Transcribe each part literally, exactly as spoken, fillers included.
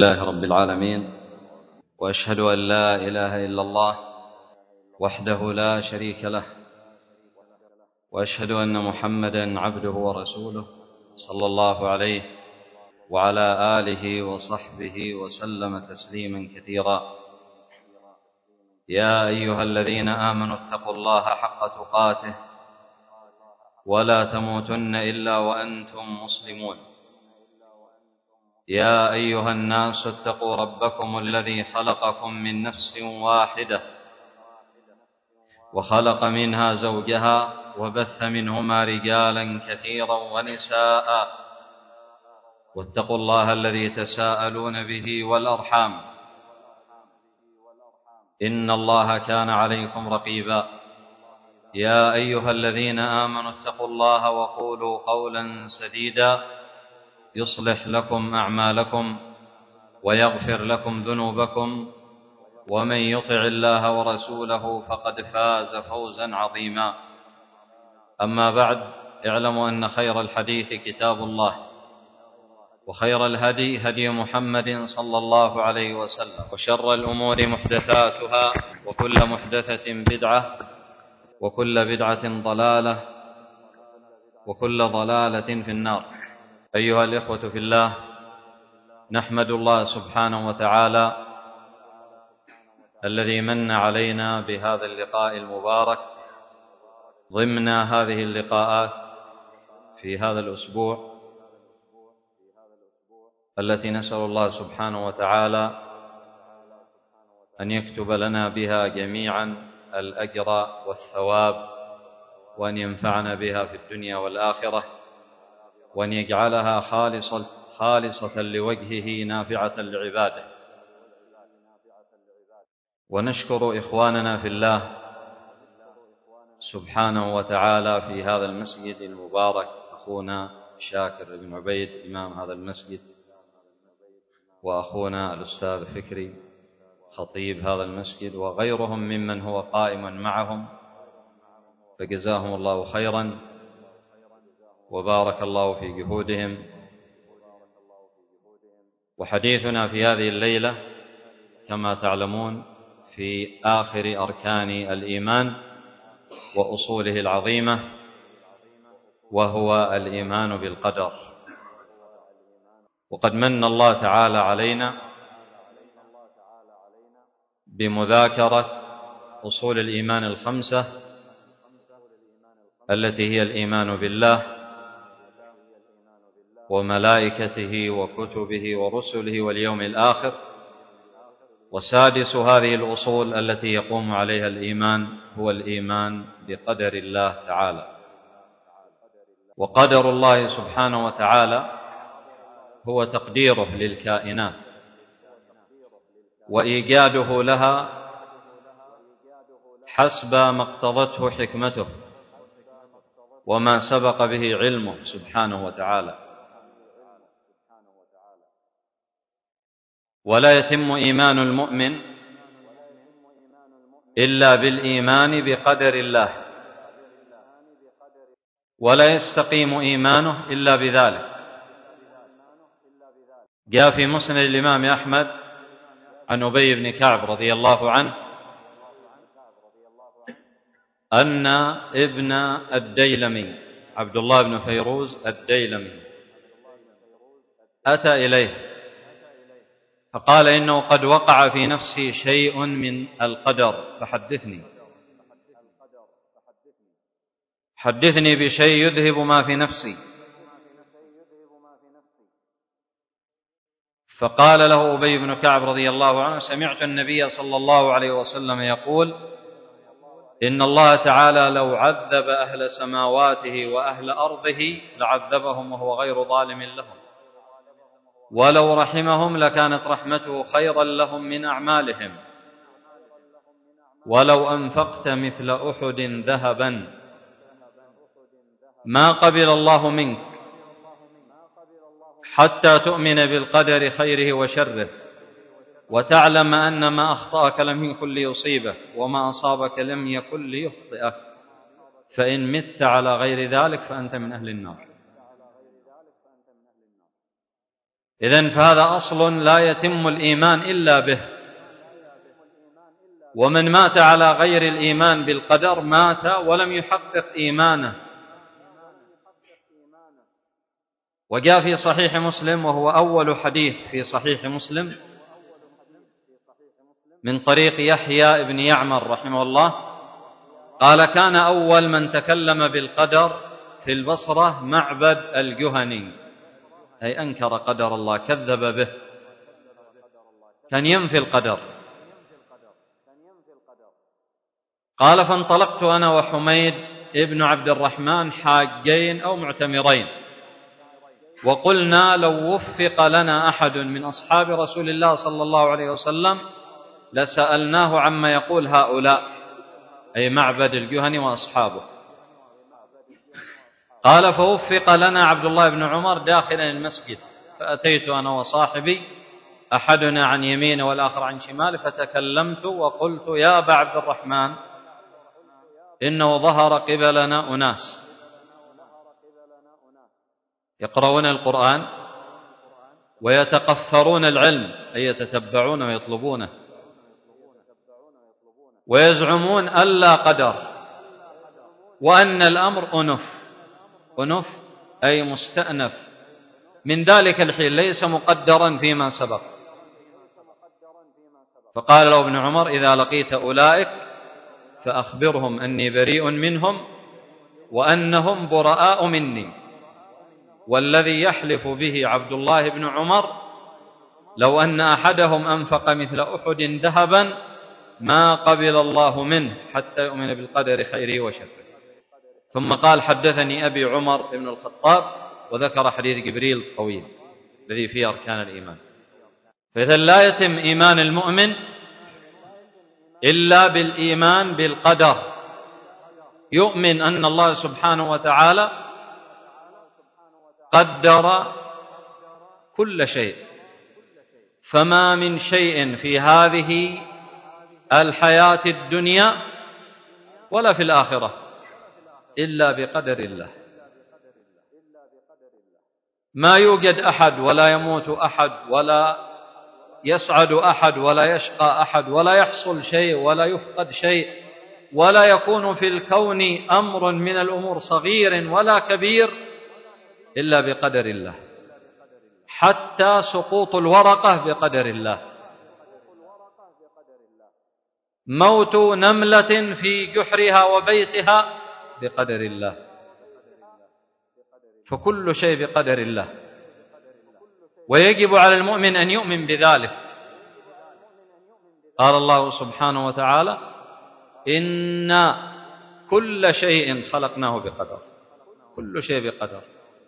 لله رب العالمين، وأشهد أن لا إله إلا الله وحده لا شريك له، وأشهد أن محمدًا عبده ورسوله صلى الله عليه وعلى آله وصحبه وسلم تسليمًا كثيرًا. يا أيها الذين آمنوا اتقوا الله حق تقاته ولا تموتن إلا وأنتم مسلمون. يا أيها الناس اتقوا ربكم الذي خلقكم من نفس واحدة وخلق منها زوجها وبث منهما رجالا كثيرا ونساء، واتقوا الله الذي تساءلون به والأرحام إن الله كان عليكم رقيبا. يا أيها الذين آمنوا اتقوا الله وقولوا قولا سديدا يصلح لكم أعمالكم ويغفر لكم ذنوبكم، ومن يطع الله ورسوله فقد فاز فوزا عظيما. أما بعد، اعلموا أن خير الحديث كتاب الله، وخير الهدي هدي محمد صلى الله عليه وسلم، وشر الأمور محدثاتها، وكل محدثة بدعة، وكل بدعة ضلالة، وكل ضلالة في النار. أيها الإخوة في الله، نحمد الله سبحانه وتعالى الذي من علينا بهذا اللقاء المبارك ضمن هذه اللقاءات في هذا الأسبوع التي نسأل الله سبحانه وتعالى أن يكتب لنا بها جميعا الأجر والثواب، وأن ينفعنا بها في الدنيا والآخرة، وأن يجعلها خالصة, خالصة لوجهه نافعة لعباده. ونشكر إخواننا في الله سبحانه وتعالى في هذا المسجد المبارك، أخونا شاكر بن عبيد إمام هذا المسجد، وأخونا الأستاذ فكري خطيب هذا المسجد، وغيرهم ممن هو قائم معهم، فجزاهم الله خيرا وبارك الله في جهودهم. وحديثنا في هذه الليلة كما تعلمون في آخر أركان الإيمان وأصوله العظيمة، وهو الإيمان بالقدر. وقد من الله تعالى علينا بمذاكرة أصول الإيمان الخمسة التي هي الإيمان بالله وملائكته وكتبه ورسله واليوم الآخر. وسادس هذه الأصول التي يقوم عليها الإيمان هو الإيمان بقدر الله تعالى. وقدر الله سبحانه وتعالى هو تقديره للكائنات وإيجاده لها حسب ما اقتضته حكمته وما سبق به علمه سبحانه وتعالى. ولا يتم إيمان المؤمن إلا بالإيمان بقدر الله، ولا يستقيم إيمانه إلا بذلك. جاء في مسند الإمام أحمد عن أبي بن كعب رضي الله عنه أن ابن الديلمي عبد الله بن فيروز الديلمي أتى إليه فقال إنه قد وقع في نفسي شيء من القدر فحدثني حدثني بشيء يذهب ما في نفسي. فقال له أبي بن كعب رضي الله عنه: سمعت النبي صلى الله عليه وسلم يقول: إن الله تعالى لو عذب أهل سماواته وأهل أرضه لعذبهم وهو غير ظالم لهم، ولو رحمهم لكانت رحمته خيرا لهم من أعمالهم، ولو أنفقت مثل أحد ذهبا ما قبل الله منك حتى تؤمن بالقدر خيره وشره، وتعلم أن ما أخطأك لم يكن ليصيبك وما أصابك لم يكن ليخطئك، فإن مت على غير ذلك فأنت من أهل النار. إذن فهذا أصل لا يتم الإيمان إلا به، ومن مات على غير الإيمان بالقدر مات ولم يحقق إيمانه. وجاء في صحيح مسلم، وهو أول حديث في صحيح مسلم، من طريق يحيى بن يعمر رحمه الله قال: كان أول من تكلم بالقدر في البصرة معبد الجهني، أي أنكر قدر الله، كذب به، كان ينفي القدر. قال: فانطلقت أنا وحميد ابن عبد الرحمن حاجين أو معتمرين، وقلنا: لو وفق لنا أحد من أصحاب رسول الله صلى الله عليه وسلم لسألناه عما يقول هؤلاء، أي معبد الجهني وأصحابه. قال: فوفق لنا عبد الله بن عمر داخلا المسجد، فأتيت أنا وصاحبي، أحدنا عن يمين والآخر عن شمال، فتكلمت وقلت: يا أبا عبد الرحمن، إنه ظهر قبلنا أناس يقرؤون القرآن ويتقفرون العلم، أي يتتبعونه ويطلبونه، ويزعمون ألا قدر، وأن الأمر أنف، أنف أي مستأنف، من ذلك الحين ليس مقدرا فيما سبق. فقال له ابن عمر: إذا لقيت أولئك فأخبرهم أني بريء منهم وأنهم براء مني، والذي يحلف به عبد الله بن عمر لو أن أحدهم أنفق مثل أحد ذهبا ما قبل الله منه حتى يؤمن بالقدر خيره وشره. ثم قال: حدثني أبي عمر بن الخطاب، وذكر حديث جبريل الطويل الذي فيه أركان الإيمان. فإذا لا يتم إيمان المؤمن إلا بالإيمان بالقدر، يؤمن أن الله سبحانه وتعالى قدر كل شيء، فما من شيء في هذه الحياة الدنيا ولا في الآخرة إلا بقدر الله. ما يوجد أحد ولا يموت أحد ولا يسعد أحد ولا يشقى أحد ولا يحصل شيء ولا يفقد شيء ولا يكون في الكون أمر من الأمور صغير ولا كبير إلا بقدر الله، حتى سقوط الورقة بقدر الله، موت نملة في جحرها وبيتها بقدر الله، فكل شيء بقدر الله. ويجب على المؤمن أن يؤمن بذلك. قال الله سبحانه وتعالى: إنا كل شيء خلقناه بقدر، كل شيء بقدر.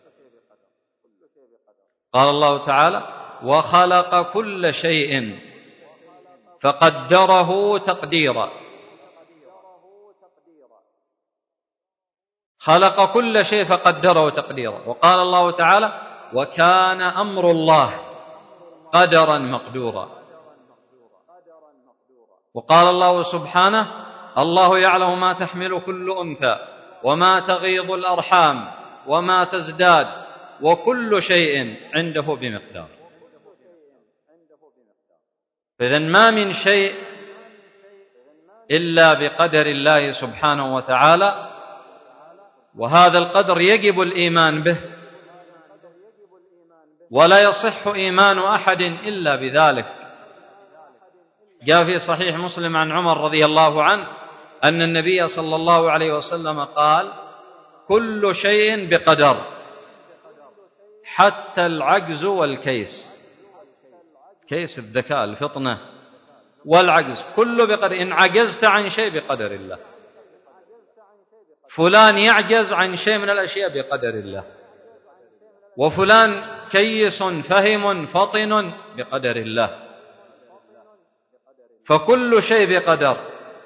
قال الله تعالى: وخلق كل شيء فقدره تقديرا. خلق كل شيء فقدره تقديرا. وقال الله تعالى: وكان أمر الله قدرا مقدورا. وقال الله سبحانه: الله يعلم ما تحمل كل أنثى وما تغيض الأرحام وما تزداد وكل شيء عنده بمقدار. فإذن ما من شيء إلا بقدر الله سبحانه وتعالى، وهذا القدر يجب الإيمان به، ولا يصح إيمان أحد إلا بذلك. جاء في صحيح مسلم عن عمر رضي الله عنه أن النبي صلى الله عليه وسلم قال: كل شيء بقدر حتى العجز والكيس، كيس الذكاء الفطنة والعجز كله بقدر. إن عجزت عن شيء بقدر الله، فلان يعجز عن شيء من الأشياء بقدر الله، وفلان كيس فهم فطن بقدر الله، فكل شيء بقدر.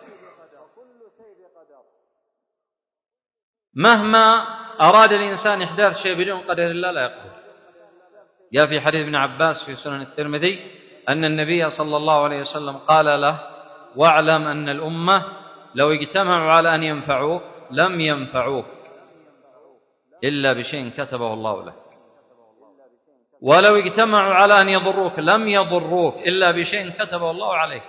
مهما أراد الإنسان إحداث شيء بدون قدر الله لا يقدر. جاء في حديث ابن عباس في سنن الترمذي أن النبي صلى الله عليه وسلم قال له: واعلم أن الأمة لو اجتمعوا على أن ينفعوك لم ينفعوك إلا بشيء كتبه الله لك. ولو اجتمعوا على أن يضروك لم يضروك إلا بشيء كتبه الله عليك.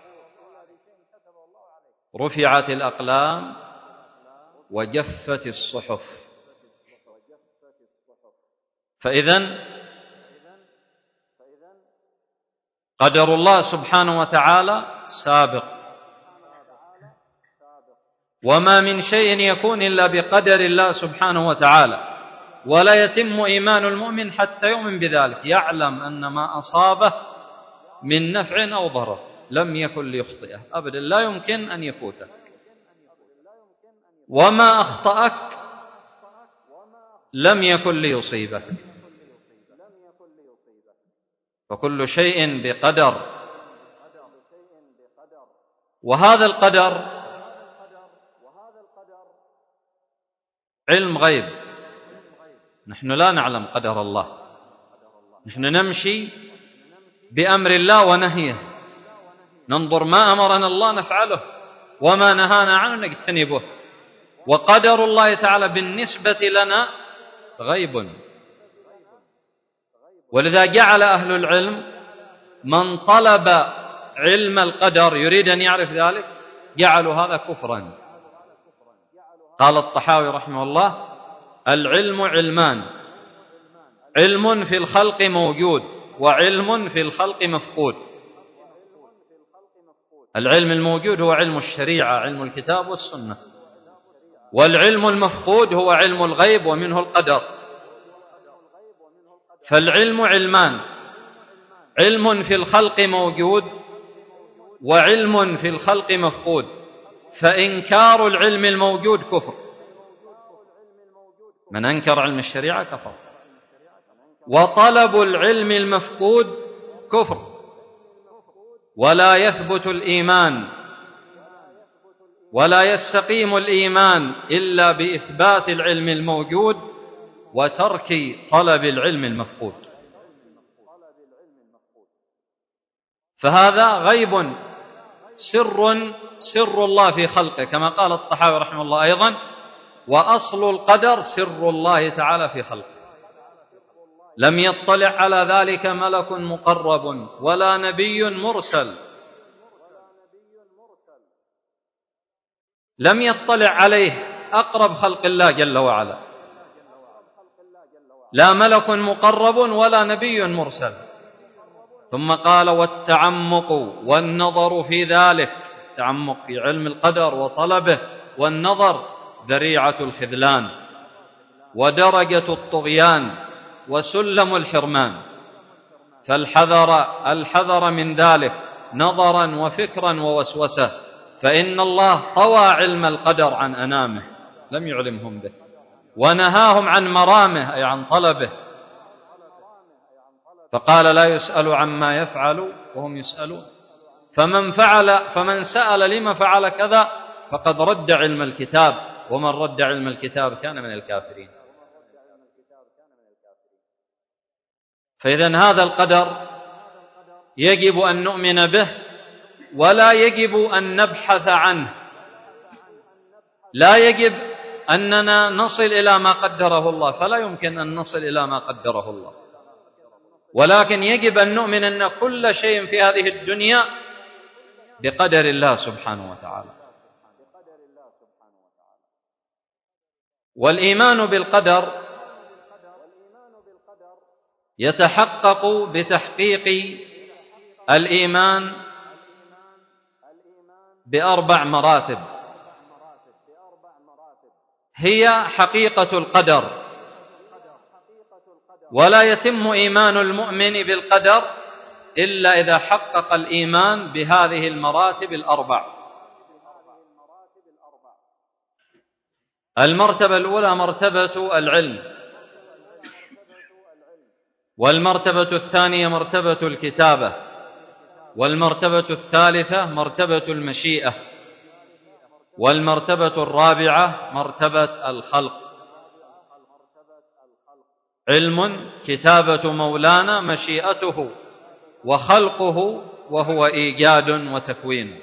رفعت الأقلام وجفت الصحف. فإذن قدر الله سبحانه وتعالى سابق، وما من شيء يكون إلا بقدر الله سبحانه وتعالى، ولا يتم إيمان المؤمن حتى يؤمن بذلك، يعلم أن ما أصابه من نفع أو ضرر لم يكن ليخطئه أبدا، لا يمكن أن يفوتك، وما أخطأك لم يكن ليصيبك، فكل شيء بقدر. وهذا القدر علم غيب، نحن لا نعلم قدر الله، نحن نمشي بأمر الله ونهيه، ننظر ما أمرنا الله نفعله وما نهانا عنه نجتنبه، وقدر الله تعالى بالنسبة لنا غيب. ولذا جعل أهل العلم من طلب علم القدر يريد أن يعرف ذلك جعلوا هذا كفرا. قال الطحاوي رحمه الله: العلم علمان، علم في الخلق موجود وعلم في الخلق مفقود. العلم الموجود هو علم الشريعة، علم الكتاب والسنة، والعلم المفقود هو علم الغيب ومنه القدر. فالعلم علمان، علم في الخلق موجود وعلم في الخلق مفقود، فإنكار العلم الموجود كفر، من أنكر علم الشريعة كفر، وطلب العلم المفقود كفر، ولا يثبت الإيمان ولا يستقيم الإيمان إلا بإثبات العلم الموجود وترك طلب العلم المفقود. فهذا غيب سر سر الله في خلقه، كما قال الطحاوي رحمه الله أيضا: وأصل القدر سر الله تعالى في خلقه، لم يطلع على ذلك ملك مقرب ولا نبي مرسل، لم يطلع عليه أقرب خلق الله جل وعلا، لا ملك مقرب ولا نبي مرسل. ثم قال: والتعمق والنظر في ذلك، التعمق في علم القدر وطلبه والنظر ذريعة الخذلان ودرجة الطغيان وسلم الحرمان، فالحذر الحذر من ذلك نظرا وفكرا ووسوسة، فإن الله طوى علم القدر عن أنامه لم يعلمهم به، ونهاهم عن مرامه أي عن طلبه، فقال: لا يسأل عما يفعل وهم يسألون، فمن فعل فمن سأل لما فعل كذا فقد رد علم الكتاب، ومن رد علم الكتاب كان من الكافرين. فإذن هذا القدر يجب أن نؤمن به ولا يجب أن نبحث عنه، لا يجب أننا نصل إلى ما قدره الله، فلا يمكن أن نصل إلى ما قدره الله، ولكن يجب أن نؤمن أن كل شيء في هذه الدنيا بقدر الله سبحانه وتعالى. والإيمان بالقدر يتحقق بتحقيق الإيمان بأربع مراتب، هي حقيقة القدر، ولا يتم إيمان المؤمن بالقدر إلا إذا حقق الإيمان بهذه المراتب الأربع. المرتبة الأولى مرتبة العلم، والمرتبة الثانية مرتبة الكتابة، والمرتبة الثالثة مرتبة المشيئة، والمرتبة الرابعة مرتبة الخلق. علم، كتابة مولانا، مشيئته وخلقه وهو إيجاد وتكوين.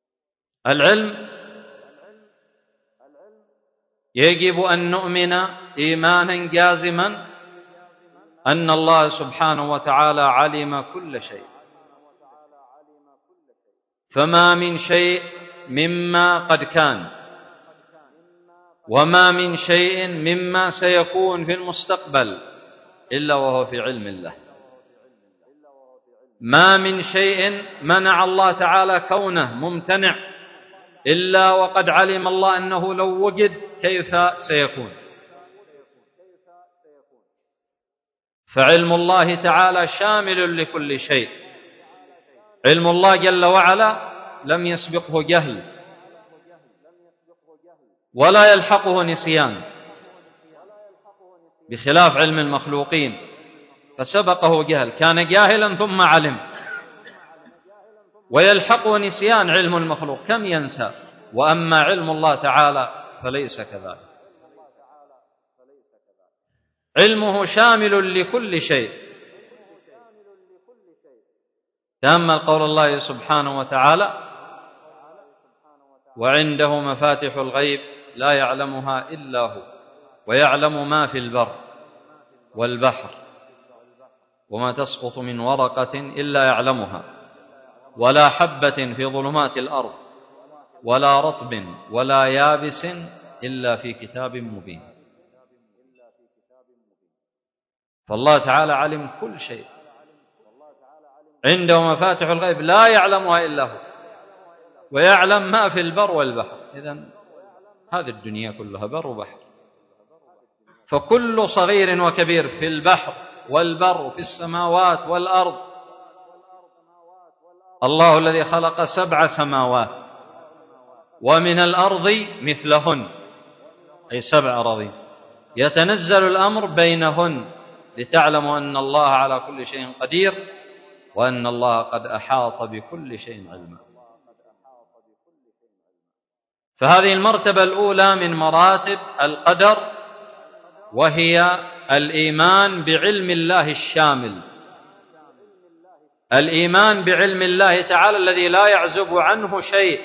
العلم يجب أن نؤمن إيمانا جازما أن الله سبحانه وتعالى علم كل شيء، فما من شيء مما قد كان وما من شيء مما سيكون في المستقبل إلا وهو في علم الله. ما من شيء منع الله تعالى كونه ممتنع إلا وقد علم الله أنه لو وجد كيف سيكون. فعلم الله تعالى شامل لكل شيء. علم الله جل وعلا لم يسبقه جهل ولا يلحقه نسيان، بخلاف علم المخلوقين فسبقه جهل، كان جاهلا ثم علم، ويلحقه نسيان علم المخلوق كم ينسى، وأما علم الله تعالى فليس كذلك. علمه شامل لكل شيء. تأمل قول الله سبحانه وتعالى: وعنده مفاتح الغيب لا يعلمها إلا هو ويعلم ما في البر والبحر وما تسقط من ورقة إلا يعلمها ولا حبة في ظلمات الأرض ولا رطب ولا يابس إلا في كتاب مبين. فالله تعالى علم كل شيء، عنده مفاتح الغيب لا يعلمها إلا هو ويعلم ما في البر والبحر. إذن هذه الدنيا كلها بر وبحر، فكل صغير وكبير في البحر والبر وفي السماوات والأرض. الله الذي خلق سبع سماوات ومن الأرض مثلهن، أي سبع أراضين، يتنزل الأمر بينهن لتعلموا أن الله على كل شيء قدير وأن الله قد أحاط بكل شيء علما. فهذه المرتبة الأولى من مراتب القدر، وهي الإيمان بعلم الله الشامل، الإيمان بعلم الله تعالى الذي لا يعزب عنه شيء،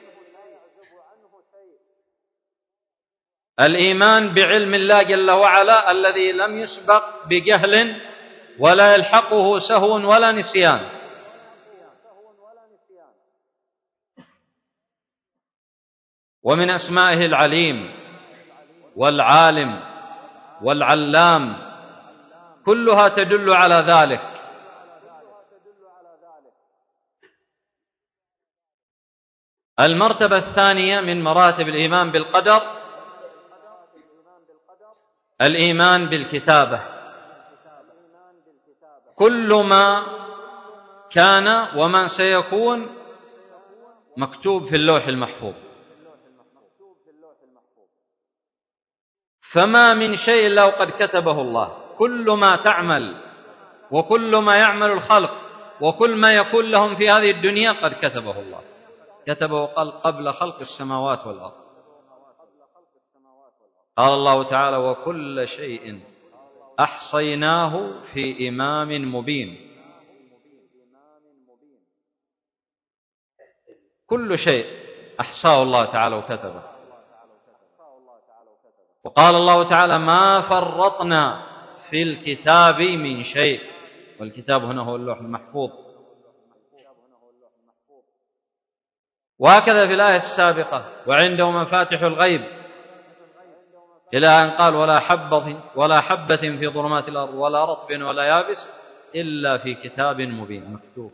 الإيمان بعلم الله جل وعلا الذي لم يسبق بجهل ولا يلحقه سهو ولا نسيان. ومن أسمائه العليم والعالم والعلام، كلها تدل على ذلك. المرتبة الثانية من مراتب الإيمان بالقدر الإيمان بالكتابة. كل ما كان وما سيكون مكتوب في اللوح المحفوظ، فما من شيء إلا وقد كتبه الله. كل ما تعمل وكل ما يعمل الخلق وكل ما يكون لهم في هذه الدنيا قد كتبه الله، كتبه قبل خلق السماوات والأرض. قال الله تعالى: وكل شيء أحصيناه في إمام مبين. كل شيء أحصاه الله تعالى وكتبه. وقال الله تعالى: ما فرطنا في الكتاب من شيء، والكتاب هنا هو اللوح المحفوظ. وهكذا في الآية السابقة: وعنده مفاتح الغيب، إلى أن قال: ولا حبة ولا حبة في ظلمات الأرض ولا رطب ولا يابس إلا في كتاب مبين مكتوب.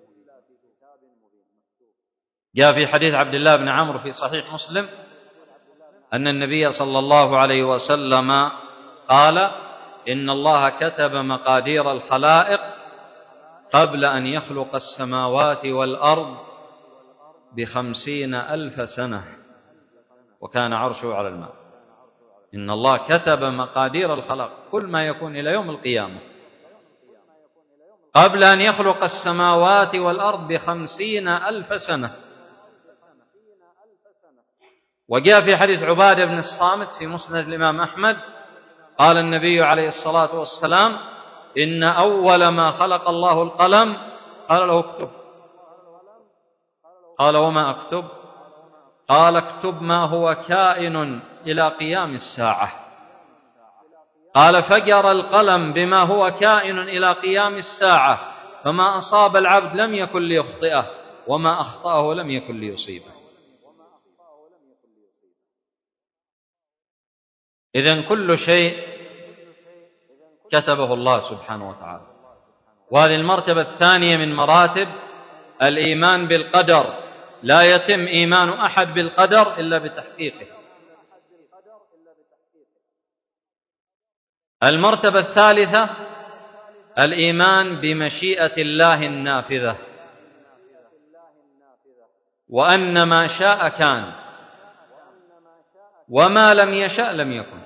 جاء في حديث عبد الله بن عمرو في صحيح مسلم أن النبي صلى الله عليه وسلم قال: إن الله كتب مقادير الخلائق قبل أن يخلق السماوات والأرض بخمسين ألف سنة وكان عرشه على الماء. إن الله كتب مقادير الخلق، كل ما يكون إلى يوم القيامة، قبل أن يخلق السماوات والأرض بخمسين ألف سنة. وجاء في حديث عبادة بن الصامت في مسند الإمام أحمد قال النبي عليه الصلاة والسلام: إن أول ما خلق الله القلم قال له اكتب. قال: وما أكتب؟ قال: اكتب ما هو كائن إلى قيام الساعة. قال فجر القلم بما هو كائن إلى قيام الساعة، فما أصاب العبد لم يكن ليخطئه، وما أخطأه لم يكن ليصيبه. إذن كل شيء كتبه الله سبحانه وتعالى. وهذه المرتبة الثانية من مراتب الإيمان بالقدر، لا يتم إيمان أحد بالقدر إلا بتحقيقه. المرتبة الثالثة الإيمان بمشيئة الله النافذة، وأن ما شاء كان وما لم يشأ لم يكن،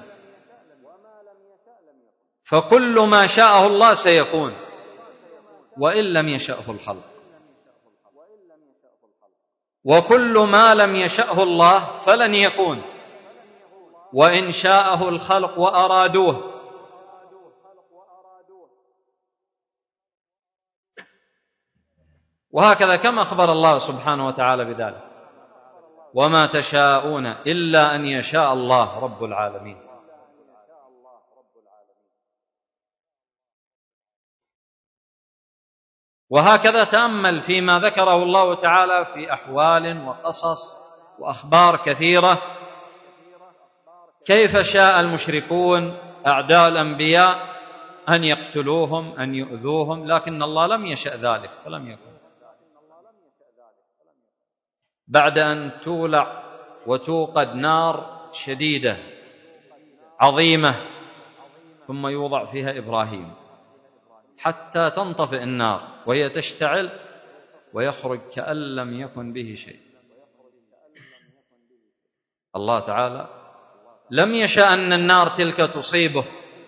فكل ما شاءه الله سيكون وإن لم يشأه الخلق، وكل ما لم يشأه الله فلن يكون وإن شاءه الخلق وأرادوه. وهكذا كما أخبر الله سبحانه وتعالى بذلك: وما تشاءون إلا أن يشاء الله رب العالمين. وهكذا تأمل فيما ذكره الله تعالى في أحوال وقصص وأخبار كثيرة، كيف شاء المشركون أعداء الأنبياء أن يقتلوهم أن يؤذوهم، لكن الله لم يشأ ذلك فلم يكن. بعد أن تولع وتوقد نار شديدة عظيمة ثم يوضع فيها إبراهيم حتى تنطفئ النار وهي تشتعل ويخرج كأن لم يكن به شيء. الله تعالى لم يشاء أن النار تلك تصيبه،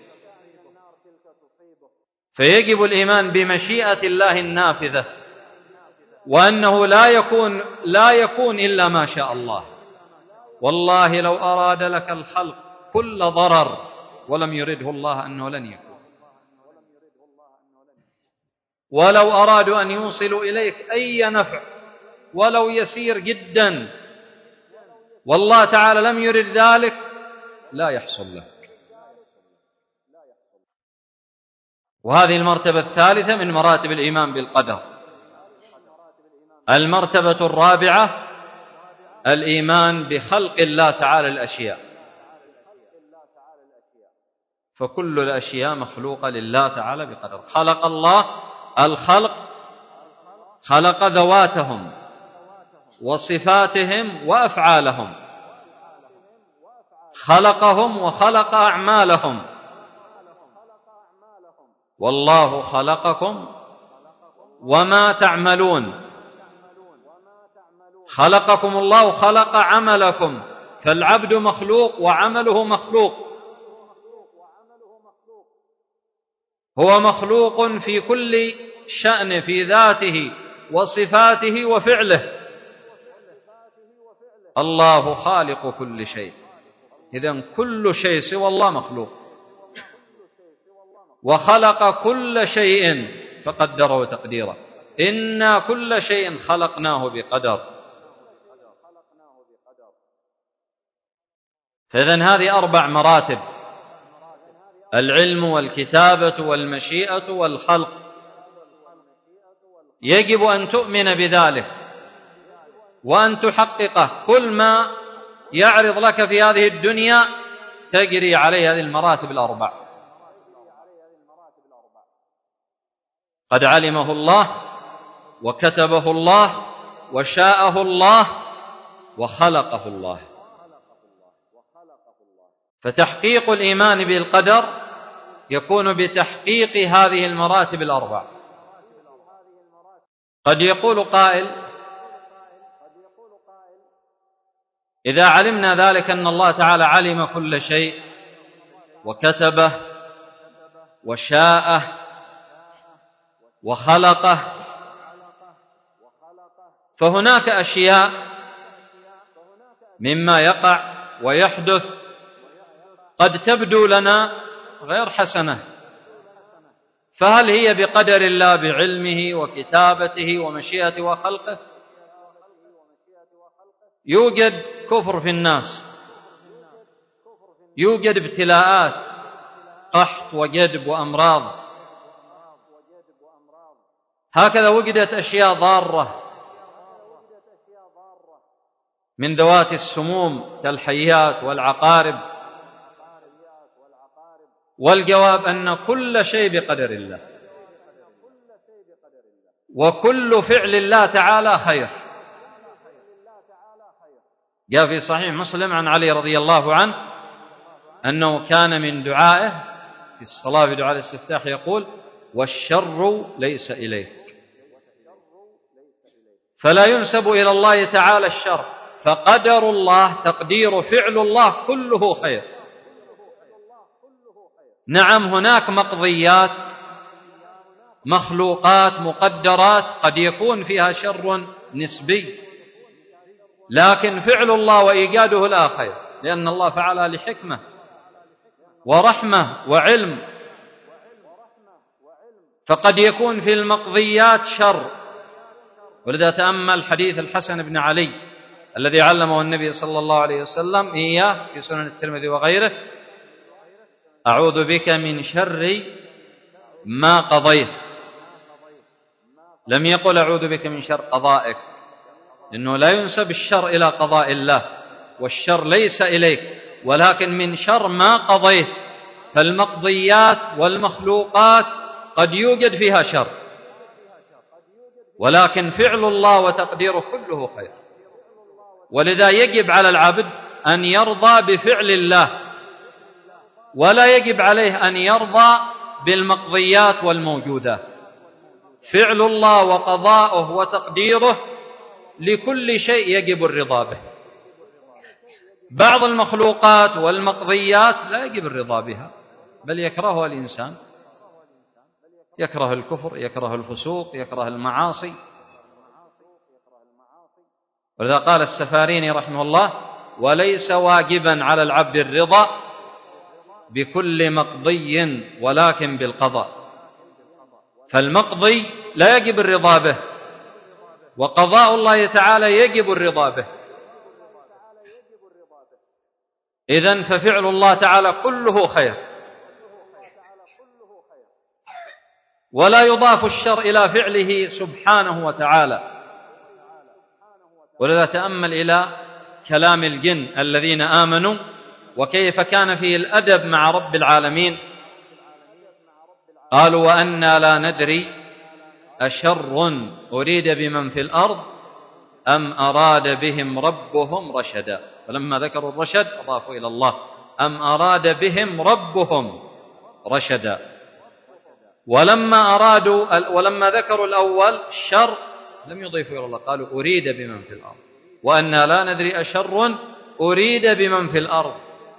فيجب الإيمان بمشيئة الله النافذة، وأنه لا يكون لا يكون إلا ما شاء الله. والله لو أراد لك الخلق كل ضرر ولم يرده الله أنه لن يكون، ولو أرادوا أن يوصلوا إليك أي نفع ولو يسير جدا والله تعالى لم يرد ذلك لا يحصل لك. وهذه المرتبة الثالثة من مراتب الإيمان بالقدر. المرتبة الرابعة الإيمان بخلق الله تعالى الأشياء، فكل الأشياء مخلوقة لله تعالى بقدر. خلق الله الخلق، خلق ذواتهم وصفاتهم وأفعالهم، خلقهم وخلق أعمالهم. والله خلقكم وما تعملون، خلقكم الله خلق عملكم، فالعبد مخلوق وعمله مخلوق، هو مخلوق في كل شأن، في ذاته وصفاته وفعله. الله خالق كل شيء، إذن كل شيء سوى الله مخلوق، وخلق كل شيء فقدره تقديرا. إنا كل شيء خلقناه بقدر. فإذن هذه أربع مراتب: العلم والكتابة والمشيئة والخلق. يجب أن تؤمن بذلك وأن تحققه. كل ما يعرض لك في هذه الدنيا تجري عليه هذه المراتب الأربع. قد علمه الله وكتبه الله وشاءه الله وخلقه الله. فتحقيق الإيمان بالقدر يكون بتحقيق هذه المراتب الأربع. قد يقول قائل: إذا علمنا ذلك أن الله تعالى علم كل شيء وكتبه وشاءه وخلقه، فهناك أشياء مما يقع ويحدث قد تبدو لنا غير حسنة، فهل هي بقدر الله بعلمه وكتابته ومشيئته وخلقه؟ يوجد كفر في الناس، يوجد ابتلاءات قحط وجدب وأمراض. هكذا وجدت أشياء ضارة من ذوات السموم كالحيات والعقارب، والجواب أن كل شيء بقدر الله، وكل فعل الله تعالى خير. جاء في صحيح مسلم عن علي رضي الله عنه أنه كان من دعائه في الصلاة في دعاء الاستفتاح يقول: والشر ليس إليك. فلا ينسب إلى الله تعالى الشر، فقدر الله تقدير فعل الله كله خير. نعم هناك مقضيات مخلوقات مقدرات قد يكون فيها شر نسبي، لكن فعل الله وإيجاده لا خير، لأن الله فعلها لحكمة ورحمة وعلم. فقد يكون في المقضيات شر، ولذا تأمل حديث الحسن بن علي الذي علمه النبي صلى الله عليه وسلم إياه في سنن الترمذي وغيره: أعوذ بك من شر ما قضيت. لم يقل أعوذ بك من شر قضائك، لأنه لا ينسب الشر إلى قضاء الله، والشر ليس إليك، ولكن من شر ما قضيت. فالمقضيات والمخلوقات قد يوجد فيها شر، ولكن فعل الله وتقديره كله خير. ولذا يجب على العبد أن يرضى بفعل الله، ولا يجب عليه أن يرضى بالمقضيات والموجودات. فعل الله وقضاؤه وتقديره لكل شيء يجب الرضا به. بعض المخلوقات والمقضيات لا يجب الرضا بها، بل يكرهها الإنسان، يكره الكفر، يكره الفسوق، يكره المعاصي. ولذا قال السفاريني رحمه الله: وليس واجبا على العبد الرضا بكل مقضي ولكن بالقضاء. فالمقضي لا يجب الرضا به، وقضاء الله تعالى يجب الرضا به. إذن ففعل الله تعالى كله خير، ولا يضاف الشر إلى فعله سبحانه وتعالى. ولذا تأمل إلى كلام الجن الذين آمنوا وكيف كان فيه الأدب مع رب العالمين. قالوا: وأنا لا ندري أشر أريد بمن في الأرض أم أراد بهم ربهم رشدا. فلما ذكروا الرشد أضافوا إلى الله: أم أراد بهم ربهم رشدا. ولما أرادوا ولما ذكروا الأول الشر لم يضيفوا إلى الله، قالوا: أريد بمن في الأرض. وأنا لا ندري أشر أريد بمن في الأرض.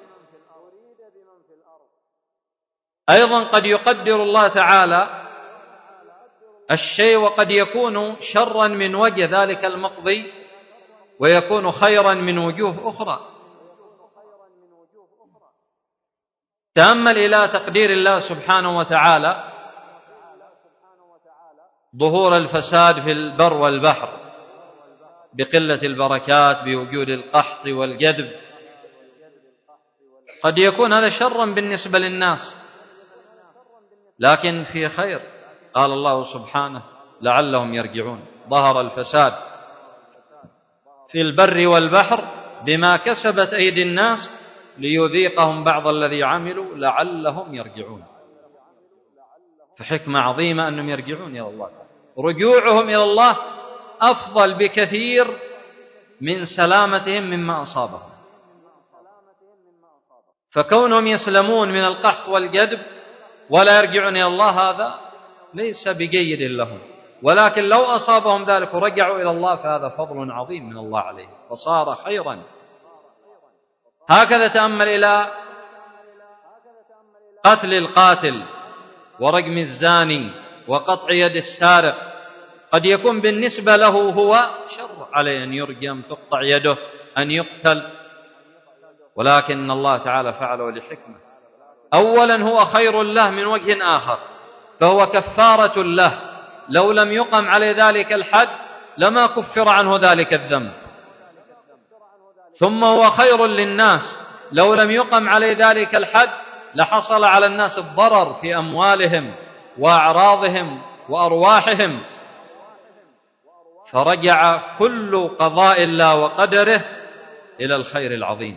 أيضا قد يقدر الله تعالى الشيء وقد يكون شرا من وجه ذلك المقضي، ويكون خيرا من وجوه أخرى. تأمل إلى تقدير الله سبحانه وتعالى ظهور الفساد في البر والبحر بقلة البركات، بوجود القحط والجدب. قد يكون هذا شرا بالنسبة للناس، لكن في خير. قال الله سبحانه: لعلهم يرجعون. ظهر الفساد في البر والبحر بما كسبت أيدي الناس ليذيقهم بعض الذي عملوا لعلهم يرجعون. فحكمة عظيمة أنهم يرجعون إلى الله. رجوعهم إلى الله أفضل بكثير من سلامتهم مما أصابهم. فكونهم يسلمون من القحط والجدب ولا يرجعون إلى الله هذا ليس بجيد لهم، ولكن لو أصابهم ذلك ورجعوا إلى الله فهذا فضل عظيم من الله عليه فصار خيرا. هكذا تأمل إلى قتل القاتل ورجم الزاني وقطع يد السارق. قد يكون بالنسبة له هو شر، عليه أن يرجم، تقطع يده، أن يقتل، ولكن الله تعالى فعله لحكمة. أولا هو خير له من وجه آخر، فهو كفارة له. لو لم يقم عليه ذلك الحد لما كفر عنه ذلك الذنب. ثم هو خير للناس، لو لم يقم عليه ذلك الحد لحصل على الناس الضرر في أموالهم وأعراضهم وأرواحهم، فرجع كل قضاء الله وقدره إلى الخير العظيم،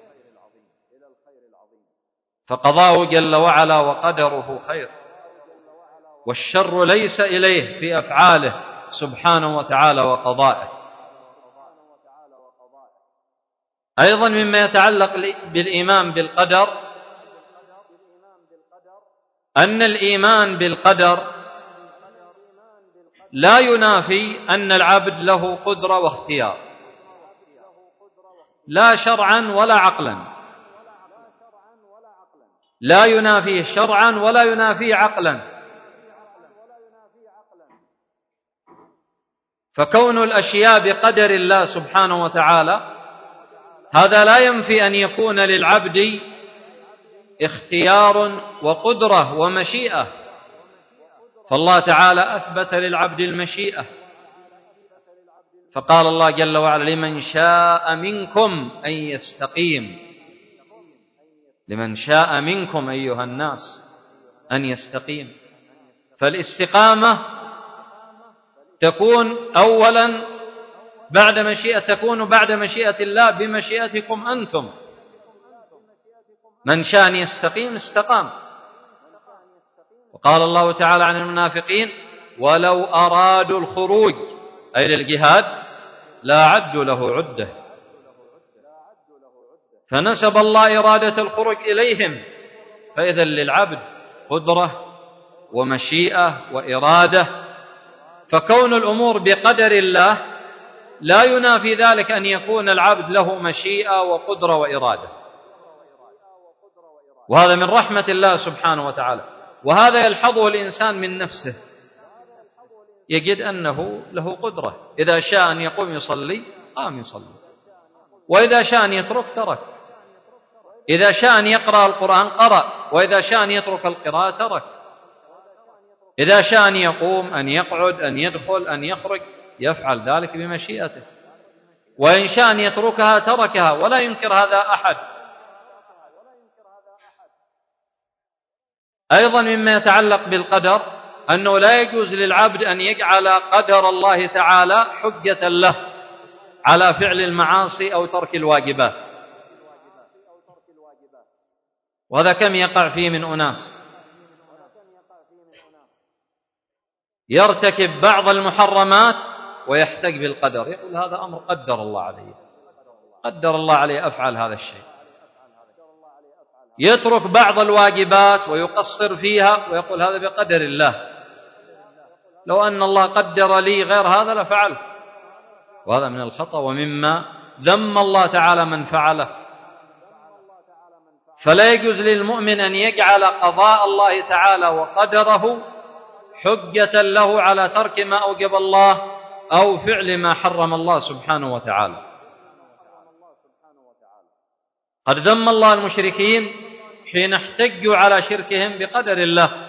فقضاءه جل وعلا وقدره خير، والشر ليس إليه في أفعاله سبحانه وتعالى وقضائه. أيضا مما يتعلق بالإيمان بالقدر أن الإيمان بالقدر لا ينافي أن العبد له قدرة واختيار، لا شرعا ولا عقلا، لا ينافيه شرعا ولا ينافيه عقلا. فكون الأشياء بقدر الله سبحانه وتعالى هذا لا ينفي أن يكون للعبد اختيار وقدرة ومشيئة، فالله تعالى أثبت للعبد المشيئة، فقال الله جل وعلا: لمن شاء منكم أن يستقيم، لمن شاء منكم أيها الناس أن يستقيم. فالاستقامة تكون أولا بعد مشيئة تكون بعد مشيئة الله بمشيئتكم أنتم. من شاء أن يستقيم استقام. وقال الله تعالى عن المنافقين: ولو أرادوا الخروج أي للجهاد لا عدوا له عدة. فنسب الله إرادة الخروج إليهم، فإذا للعبد قدرة ومشيئة وإرادة. فكون الأمور بقدر الله لا ينافي ذلك أن يكون العبد له مشيئة وقدرة وإرادة، وهذا من رحمة الله سبحانه وتعالى. وهذا يلحظه الإنسان من نفسه، يجد أنه له قدرة، إذا شاء أن يقوم يصلي قام يصلي، وإذا شاء أن يترك ترك، إذا شاء أن يقرأ القرآن قرأ، وإذا شاء أن يترك القراءة ترك، إذا شاء أن يقوم أن يقعد أن يدخل أن يخرج يفعل ذلك بمشيئته، وإن شاء أن يتركها تركها، ولا ينكر هذا أحد. أيضا مما يتعلق بالقدر أنه لا يجوز للعبد أن يجعل قدر الله تعالى حجة له على فعل المعاصي أو ترك الواجبات، وهذا كم يقع فيه من أناس يرتكب بعض المحرمات ويحتج بالقدر، يقول هذا أمر قدر الله عليه، قدر الله عليه أفعل هذا الشيء. يترك بعض الواجبات ويقصر فيها ويقول هذا بقدر الله، لو أن الله قدر لي غير هذا لفعلت، وهذا من الخطأ ومما ذم الله تعالى من فعله. فلا يجوز للمؤمن أن يجعل قضاء الله تعالى وقدره حجة له على ترك ما أوجب الله أو فعل ما حرم الله سبحانه وتعالى. قد ذم الله المشركين حين احتجوا على شركهم بقدر الله.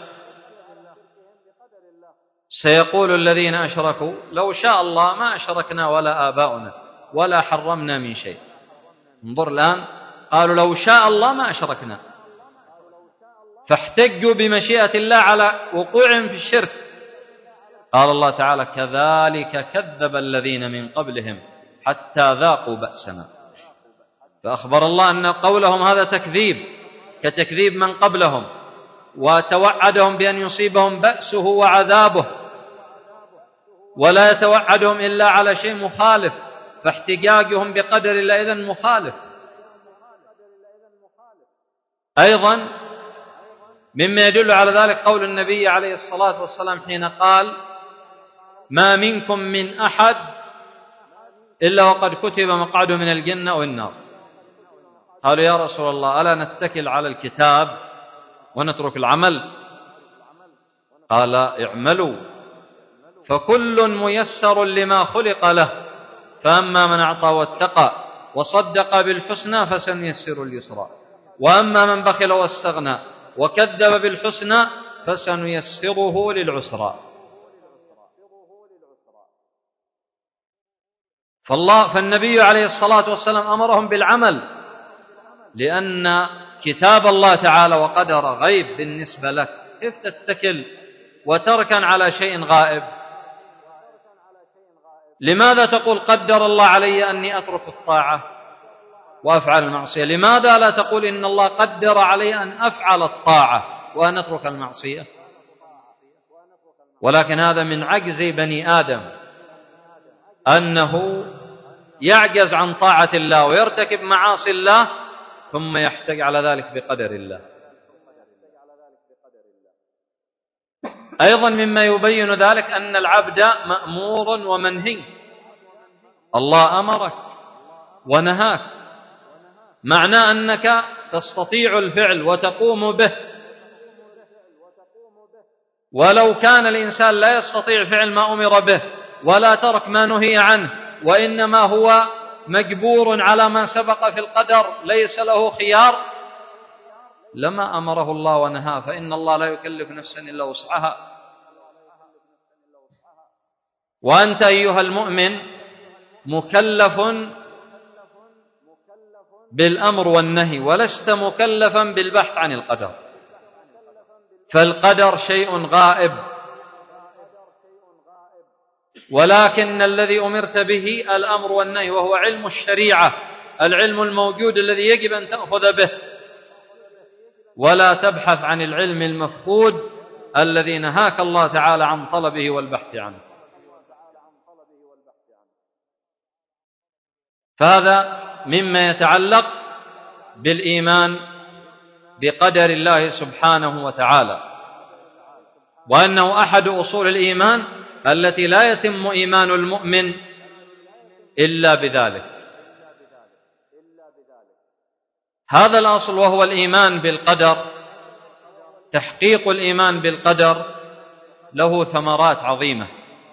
سيقول الذين أشركوا لو شاء الله ما أشركنا ولا آباؤنا ولا حرمنا من شيء. انظر الآن، قالوا لو شاء الله ما أشركنا، فاحتجوا بمشيئة الله على وقوعهم في الشرك. قال الله تعالى: كذلك كذب الذين من قبلهم حتى ذاقوا بأسنا. فأخبر الله أن قولهم هذا تكذيب كتكذيب من قبلهم، وتوعدهم بأن يصيبهم بأسه وعذابه، ولا يتوعدهم إلا على شيء مخالف، فاحتجاجهم بقدر الله إذن مخالف. أيضا مما يدل على ذلك قول النبي عليه الصلاة والسلام حين قال: ما منكم من أحد إلا وقد كتب مقعده من الجنة والنار. قالوا يا رسول الله ألا نتكل على الكتاب ونترك العمل؟ قال: اعملوا فكل ميسر لما خلق له، فأما من أعطى واتقى وصدق بالحسنى فسنيسر اليسرى، وأما من بخل واستغنى وكذب بالحسنى فسنيسره للعسرى. فالله فالنبي عليه الصلاة والسلام أمرهم بالعمل، لأن كتاب الله تعالى وقدر غيب بالنسبة لك، كيف تتكل وتركن على شيء غائب؟ لماذا تقول قدر الله علي أني أترك الطاعة وأفعل المعصية؟ لماذا لا تقول إن الله قدر علي أن أفعل الطاعة وأن أترك المعصية؟ ولكن هذا من عجز بني آدم، أنه يعجز عن طاعة الله ويرتكب معاصي الله ثم يحتج على ذلك بقدر الله. أيضا مما يبين ذلك أن العبد مأمور ومنهي، الله أمرك ونهاك، معنى أنك تستطيع الفعل وتقوم به. ولو كان الإنسان لا يستطيع فعل ما أمر به ولا ترك ما نهي عنه، وإنما هو مجبور على ما سبق في القدر ليس له خيار، لما أمره الله ونهاه، فإن الله لا يكلف نفسا إلا وسعها. وأنت أيها المؤمن مكلف بالأمر والنهي، ولست مكلفا بالبحث عن القدر، فالقدر شيء غائب، ولكن الذي أمرت به الأمر والنهي، وهو علم الشريعة، العلم الموجود الذي يجب أن تأخذ به، ولا تبحث عن العلم المفقود الذي نهاك الله تعالى عن طلبه والبحث عنه. فهذا مما يتعلق بالإيمان بقدر الله سبحانه وتعالى، وأنه أحد أصول الإيمان التي لا يتم إيمان المؤمن إلا بذلك. هذا الأصل وهو الإيمان بالقدر، تحقيق الإيمان بالقدر له ثمرات عظيمة.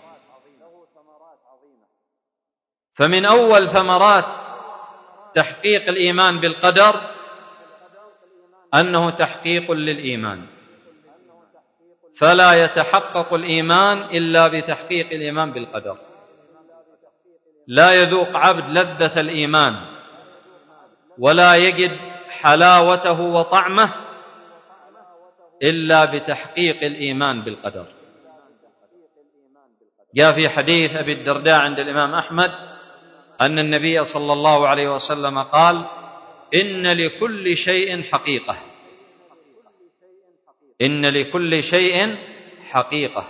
فمن أول ثمرات تحقيق الإيمان بالقدر أنه تحقيق للإيمان، فلا يتحقق الإيمان إلا بتحقيق الإيمان بالقدر. لا يذوق عبد لذة الإيمان ولا يجد حلاوته وطعمه إلا بتحقيق الإيمان بالقدر. جاء في حديث أبي الدرداء عند الإمام أحمد أن النبي صلى الله عليه وسلم قال: إن لكل شيء حقيقة، إن لكل شيء حقيقة،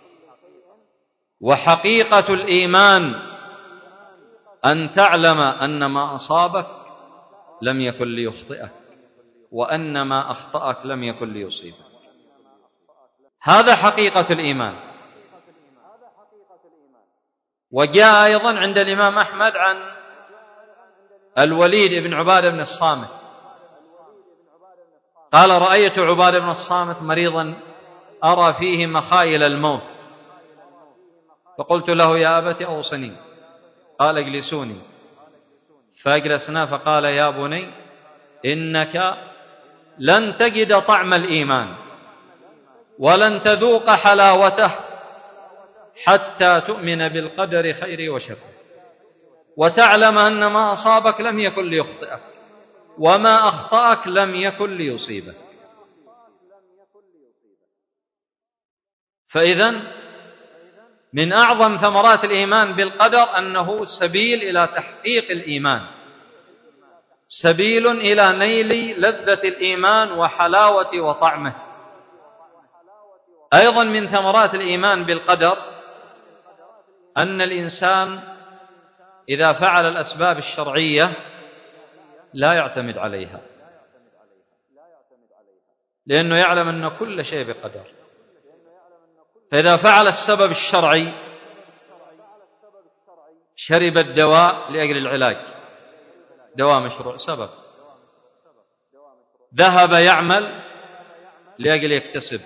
وحقيقة الإيمان أن تعلم أن ما أصابك لم يكن ليخطئك، وأن ما أخطأك لم يكن ليصيبك. هذا حقيقة الإيمان. وجاء أيضا عند الإمام أحمد عن الوليد بن عبادة بن الصامت قال: رأيت عبادة بن الصامت مريضا أرى فيه مخايل الموت، فقلت له: يا أبت أوصني. قال: اجلسوني. فأجلسنا، فقال: يا بني إنك لن تجد طعم الإيمان ولن تذوق حلاوته حتى تؤمن بالقدر خير وشر، وتعلم أن ما أصابك لم يكن ليخطئك، وما أخطأك لم يكن ليصيبك. فإذن من أعظم ثمرات الإيمان بالقدر أنه سبيل إلى تحقيق الإيمان، سبيل إلى نيل لذة الإيمان وحلاوة وطعمه. أيضا من ثمرات الإيمان بالقدر أن الإنسان إذا فعل الأسباب الشرعية لا يعتمد عليها، لأنه يعلم أن كل شيء بقدر. فإذا فعل السبب الشرعي، شرب الدواء لأجل العلاج، دواء مشروع سبب، ذهب يعمل لأجل يكتسب،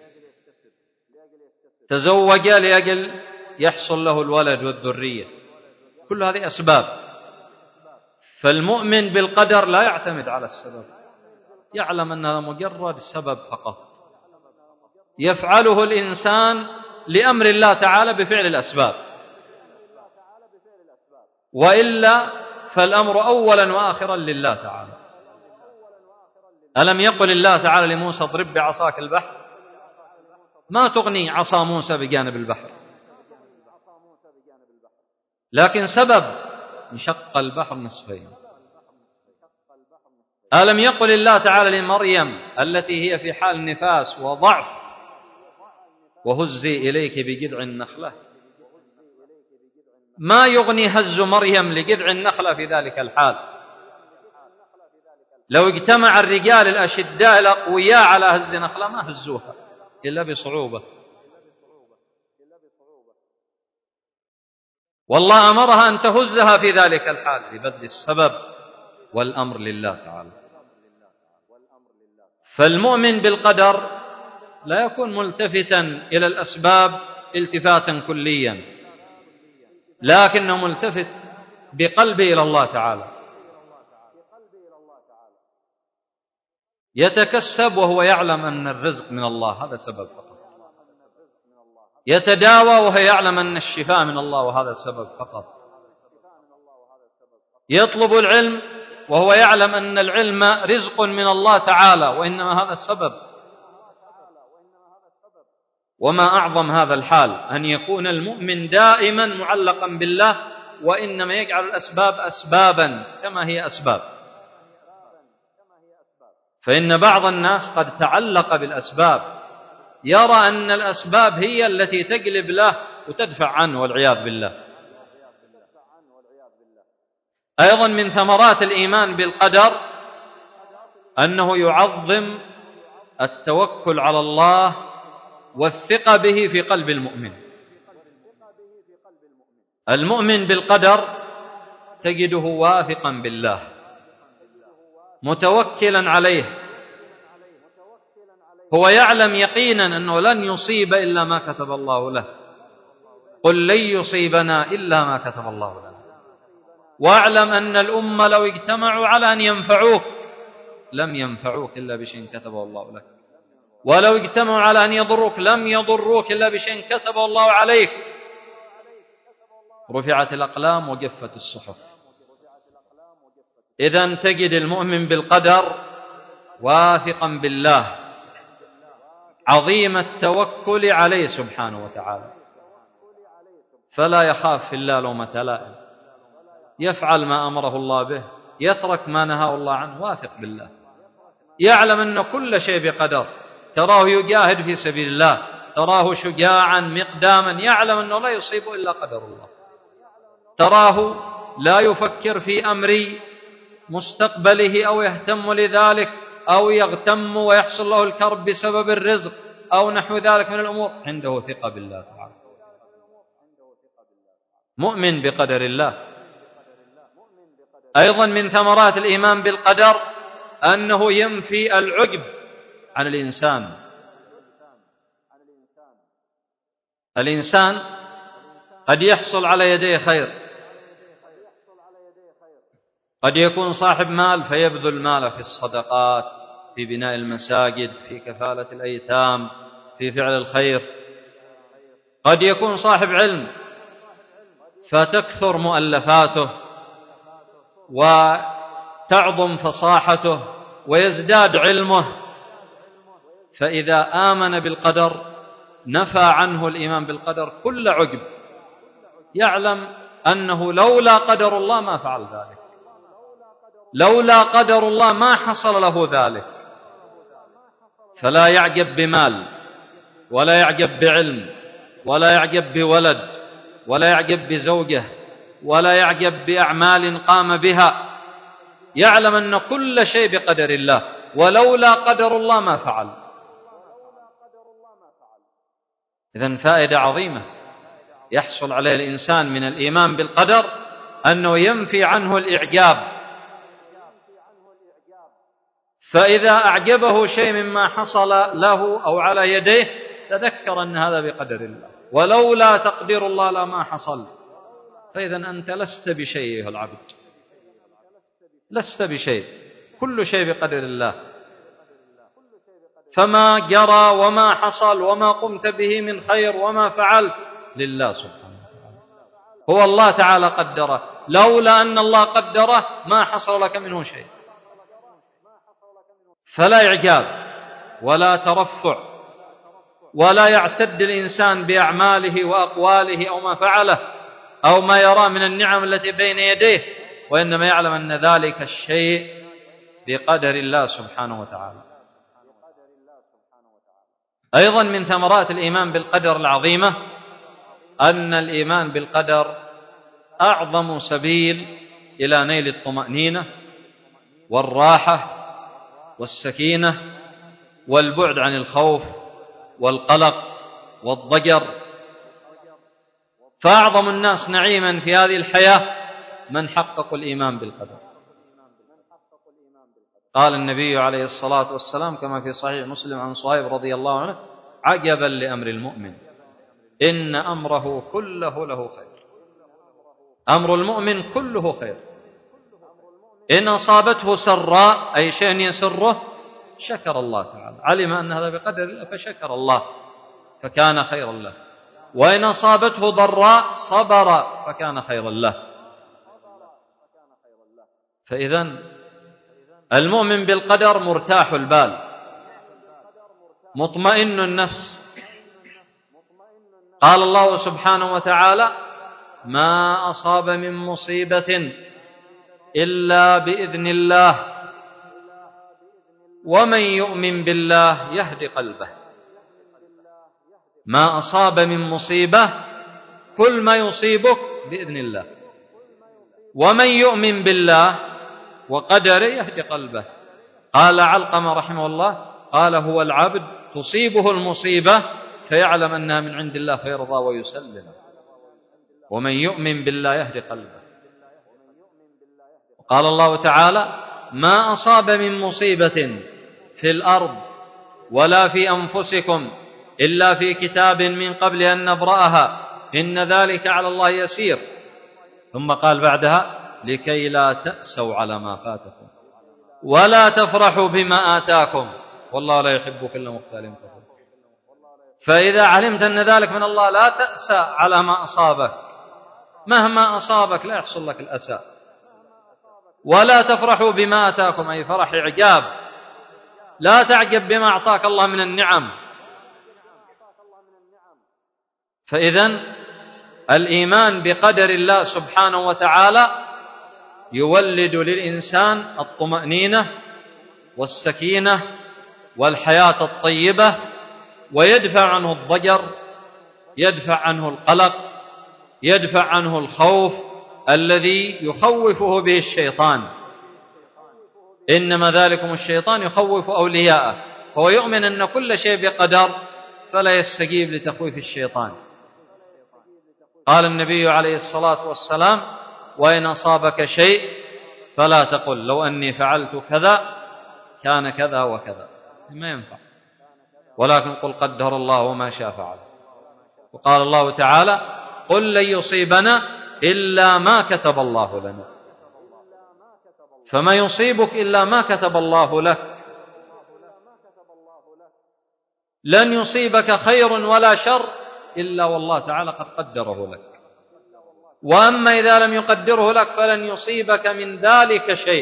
تزوج لأجل يحصل له الولد والذرية، كل هذه أسباب. فالمؤمن بالقدر لا يعتمد على السبب، يعلم أنها مجرد سبب فقط يفعله الإنسان لأمر الله تعالى بفعل الأسباب، وإلا فالأمر أولا وآخرا لله تعالى. ألم يقل الله تعالى لموسى اضرب بعصاك البحر؟ ما تغني عصا موسى بجانب البحر، لكن سبب انشق البحر نصفين. ألم يقل الله تعالى لمريم التي هي في حال نفاس وضعف وهزي إليك بجذع النخلة؟ ما يغني هز مريم لجذع النخلة في ذلك الحال. لو اجتمع الرجال الأشداء الأقوياء على هز نخلة ما هزوها إلا بصعوبة، والله أمرها أن تهزها في ذلك الحال ببذل السبب والأمر لله تعالى. فالمؤمن بالقدر لا يكون ملتفتا إلى الأسباب التفاتا كليا، لكنه ملتفت بقلبه إلى الله تعالى، يتكسب وهو يعلم أن الرزق من الله، هذا سبب فقط. يتداوى وهو يعلم أن الشفاء من الله، وهذا سبب فقط. يطلب العلم وهو يعلم أن العلم رزق من الله تعالى، وإنما هذا السبب. وما أعظم هذا الحال أن يكون المؤمن دائما معلقا بالله، وإنما يجعل الأسباب أسبابا كما هي أسباب. فإن بعض الناس قد تعلق بالأسباب، يرى أن الأسباب هي التي تقلب له وتدفع عنه والعياذ بالله. أيضا من ثمرات الإيمان بالقدر أنه يعظم التوكل على الله والثقة به في قلب المؤمن. المؤمن بالقدر تجده واثقا بالله متوكلا عليه، هو يعلم يقينا أنه لن يصيب إلا ما كتب الله له، قل لن يصيبنا إلا ما كتب الله لنا. واعلم أن الأمة لو اجتمعوا على أن ينفعوك لم ينفعوك إلا بشيء كتبه الله لك، ولو اجتمعوا على أن يضروك لم يضروك إلا بشيء كتبه الله عليك. رفعت الأقلام وجفت الصحف. إذن تجد المؤمن بالقدر واثقا بالله عظيم التوكل عليه سبحانه وتعالى، فلا يخاف في الله لومة لائم، يفعل ما أمره الله به، يترك ما نهاه الله عنه، واثق بالله، يعلم أن كل شيء بقدر. تراه يجاهد في سبيل الله، تراه شجاعا مقداما، يعلم أنه لا يصيب إلا قدر الله. تراه لا يفكر في أمر مستقبله أو يهتم لذلك أو يغتم ويحصل له الكرب بسبب الرزق أو نحو ذلك من الأمور، عنده ثقة بالله تعالى، مؤمن بقدر الله. أيضا من ثمرات الإيمان بالقدر أنه ينفي العجب عن الإنسان. الإنسان قد يحصل على يديه خير، قد يكون صاحب مال فيبذل ماله في الصدقات، في بناء المساجد، في كفالة الأيتام، في فعل الخير. قد يكون صاحب علم فتكثر مؤلفاته وتعظم فصاحته ويزداد علمه، فإذا آمن بالقدر نفى عنه الإيمان بالقدر كل عجب، يعلم أنه لولا قدر الله ما فعل ذلك، لولا قدر الله ما حصل له ذلك. فلا يعجب بمال، ولا يعجب بعلم، ولا يعجب بولد، ولا يعجب بزوجه، ولا يعجب بأعمال قام بها، يعلم أن كل شيء بقدر الله، ولولا قدر الله ما فعل. إذن فائدة عظيمة يحصل عليها الإنسان من الإيمان بالقدر أنه ينفي عنه الإعجاب، فإذا أعجبه شيء مما حصل له أو على يديه تذكر أن هذا بقدر الله، ولولا تقدير الله لما حصل. فإذا أنت لست بشيء أيها العبد، لست بشيء، كل شيء بقدر الله. فما جرى وما حصل وما قمت به من خير وما فعلت لله سبحانه وتعالى، هو الله تعالى قدره، لولا أن الله قدره ما حصل لك منه شيء. فلا إعجاب ولا ترفع ولا يعتد الإنسان بأعماله وأقواله أو ما فعله أو ما يرى من النعم التي بين يديه، وإنما يعلم أن ذلك الشيء بقدر الله سبحانه وتعالى. أيضا من ثمرات الإيمان بالقدر العظيمة أن الإيمان بالقدر أعظم سبيل إلى نيل الطمأنينة والراحة والسكينة والبعد عن الخوف والقلق والضجر. فأعظم الناس نعيما في هذه الحياة من حقق الإيمان بالقدر. قال النبي عليه الصلاة والسلام كما في صحيح مسلم عن صهيب رضي الله عنه: عجبا لأمر المؤمن إن أمره كله له خير. أمر المؤمن كله خير، إن أصابته سراء أي شيء يسره شكر الله تعالى، علم أن هذا بقدر الله فشكر الله فكان خيرا له، وإن أصابته ضراء صبر فكان خيرا له. فإذن المؤمن بالقدر مرتاح البال مطمئن النفس. قال الله سبحانه وتعالى: ما أصاب من مصيبة إلا بإذن الله ومن يؤمن بالله يهد قلبه. ما أصاب من مصيبة، كل ما يصيبك بإذن الله، ومن يؤمن بالله وقدره يهد قلبه. قال علقمة رحمه الله قال: هو العبد تصيبه المصيبة فيعلم أنها من عند الله فيرضى ويسلم، ومن يؤمن بالله يهد قلبه. قال الله تعالى: ما أصاب من مصيبة في الأرض ولا في أنفسكم إلا في كتاب من قبل أن نبرأها إن ذلك على الله يسير. ثم قال بعدها: لكي لا تأسوا على ما فاتكم ولا تفرحوا بما آتاكم والله لا يحب كل مختال فخور. فإذا علمت أن ذلك من الله لا تأسى على ما أصابك، مهما أصابك لا يحصل لك الأسى. ولا تفرحوا بما آتاكم أي فرح إعجاب، لا تعجب بما أعطاك الله من النعم. فإذن الإيمان بقدر الله سبحانه وتعالى يولد للإنسان الطمأنينة والسكينة والحياة الطيبة، ويدفع عنه الضجر، يدفع عنه القلق، يدفع عنه الخوف الذي يخوفه به الشيطان. إنما ذلكم الشيطان يخوف أولياءه، فهو يؤمن أن كل شيء بقدر فلا يستجيب لتخويف الشيطان. قال النبي عليه الصلاة والسلام: وإن أصابك شيء فلا تقل لو أني فعلت كذا كان كذا وكذا، ما ينفع، ولكن قل قدر الله وما شاء فعل. وقال الله تعالى: قل لن يصيبنا إلا ما كتب الله لنا. فما يصيبك إلا ما كتب الله لك. لن يصيبك خير ولا شر إلا والله تعالى قد قدره لك، وأما إذا لم يقدره لك فلن يصيبك من ذلك شيء.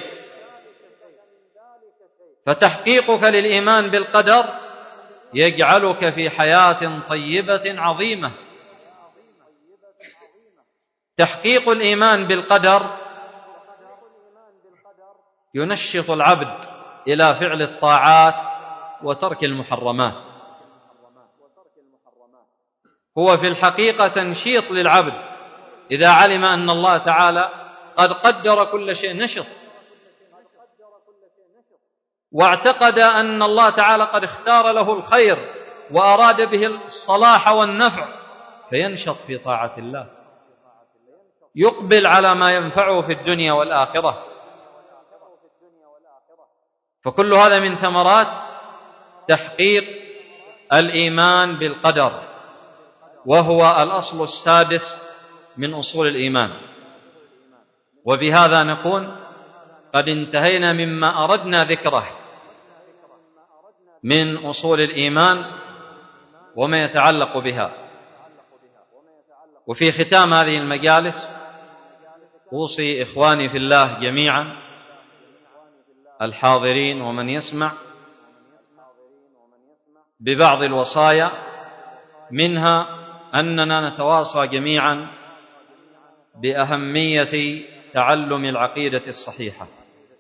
فتحقيقك للإيمان بالقدر يجعلك في حياة طيبة عظيمة. تحقيق الإيمان بالقدر ينشط العبد إلى فعل الطاعات وترك المحرمات. هو في الحقيقة تنشيط للعبد إذا علم أن الله تعالى قد قدر كل شيء نشط، واعتقد أن الله تعالى قد اختار له الخير وأراد به الصلاح والنفع، فينشط في طاعة الله، يقبل على ما ينفعه في الدنيا والآخرة. فكل هذا من ثمرات تحقيق الإيمان بالقدر، وهو الأصل السادس من أصول الإيمان. وبهذا نكون قد انتهينا مما أردنا ذكره من أصول الإيمان وما يتعلق بها. وفي ختام هذه المجالس أوصي إخواني في الله جميعا الحاضرين ومن يسمع ببعض الوصايا، منها أننا نتواصى جميعا بأهمية تعلم العقيدة الصحيحة،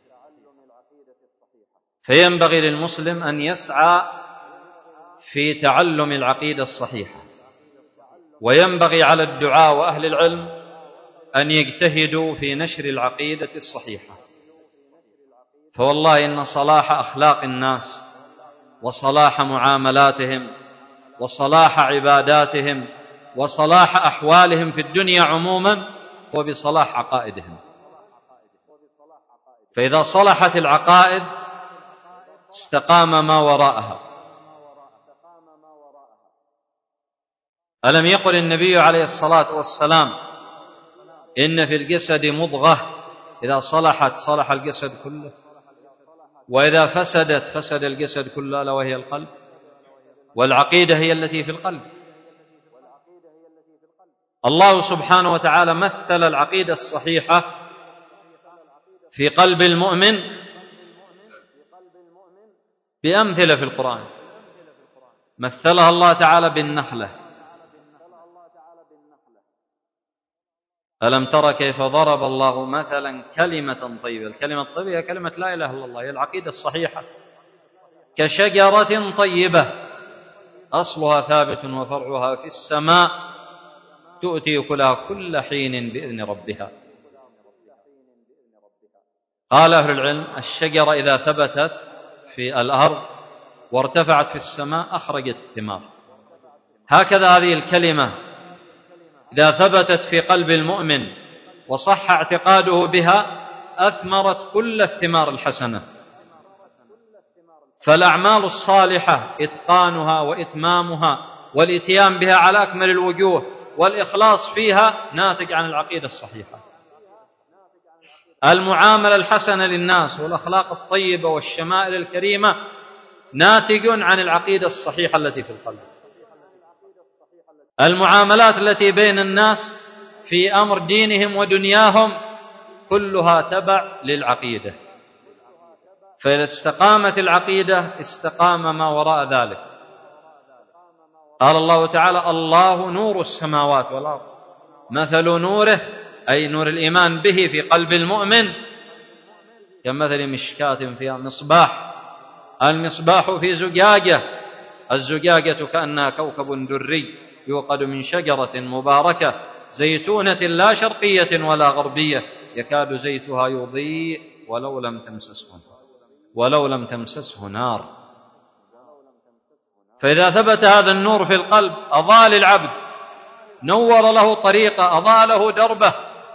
فينبغي للمسلم أن يسعى في تعلم العقيدة الصحيحة، وينبغي على الدعاة وأهل العلم أن يجتهدوا في نشر العقيدة الصحيحة. فوالله إن صلاح أخلاق الناس وصلاح معاملاتهم وصلاح عباداتهم وصلاح أحوالهم في الدنيا عموما هو بصلاح عقائدهم. فإذا صلحت العقائد استقام ما وراءها. ألم يقل النبي عليه الصلاة والسلام إن في الجسد مضغة إذا صلحت صلح الجسد كله، وإذا فسدت فسد الجسد كله، ألا وهي القلب. والعقيدة هي التي في القلب. الله سبحانه وتعالى مثل العقيدة الصحيحة في قلب المؤمن بأمثلة في القرآن. مثلها الله تعالى بالنخلة. ألم تر كيف ضرب الله مثلا كلمة طيبة. الكلمة الطيبة هي كلمة لا إله إلا الله، هي العقيدة الصحيحة. كشجرة طيبة أصلها ثابت وفرعها في السماء تؤتي أكلها كل حين بإذن ربها. قال أهل العلم الشجرة إذا ثبتت في الأرض وارتفعت في السماء أخرجت الثمار. هكذا هذه الكلمة إذا ثبتت في قلب المؤمن وصح اعتقاده بها أثمرت كل الثمار الحسنة. فالأعمال الصالحة إتقانها وإتمامها والإتيان بها على أكمل الوجوه والإخلاص فيها ناتج عن العقيدة الصحيحة. المعاملة الحسنة للناس والأخلاق الطيبة والشمائل الكريمة ناتج عن العقيدة الصحيحة التي في القلب. المعاملات التي بين الناس في أمر دينهم ودنياهم كلها تبع للعقيدة. فإذا استقامت العقيدة استقام ما وراء ذلك. قال الله تعالى الله نور السماوات والأرض مثل نوره أي نور الإيمان به في قلب المؤمن كمثل مشكاة فيها مصباح. المصباح في زجاجة، الزجاجة كأنها كوكب دري يوقد من شجرة مباركة زيتونة لا شرقية ولا غربية يكاد زيتها يضيء ولو لم تمسسه ولو لم تمسسه نار. فإذا ثبت هذا النور في القلب أضاء للعبد، نور له طريقة، أضاء له دربه.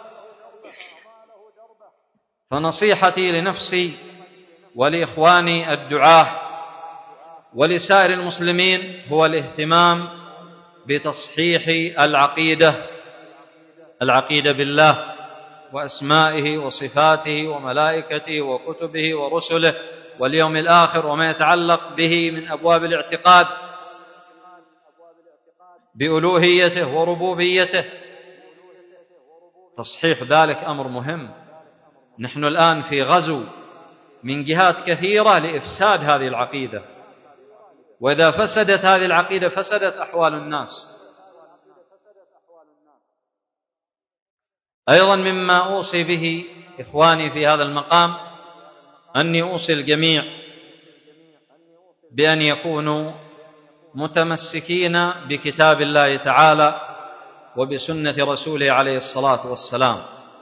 فنصيحتي لنفسي ولإخواني الدعاة ولسائر المسلمين هو الاهتمام بتصحيح العقيدة العقيدة بالله وأسمائه وصفاته وملائكته وكتبه ورسله واليوم الآخر وما يتعلق به من أبواب الاعتقاد بألوهيته وربوبيته. تصحيح ذلك أمر مهم. نحن الآن في غزو من جهات كثيرة لإفساد هذه العقيدة، وإذا فسدت هذه العقيدة فسدت أحوال الناس. أيضا مما أوصي به إخواني في هذا المقام أني أوصي الجميع بأن يكونوا متمسكين بكتاب الله تعالى وبسنة رسوله عليه الصلاة والسلام،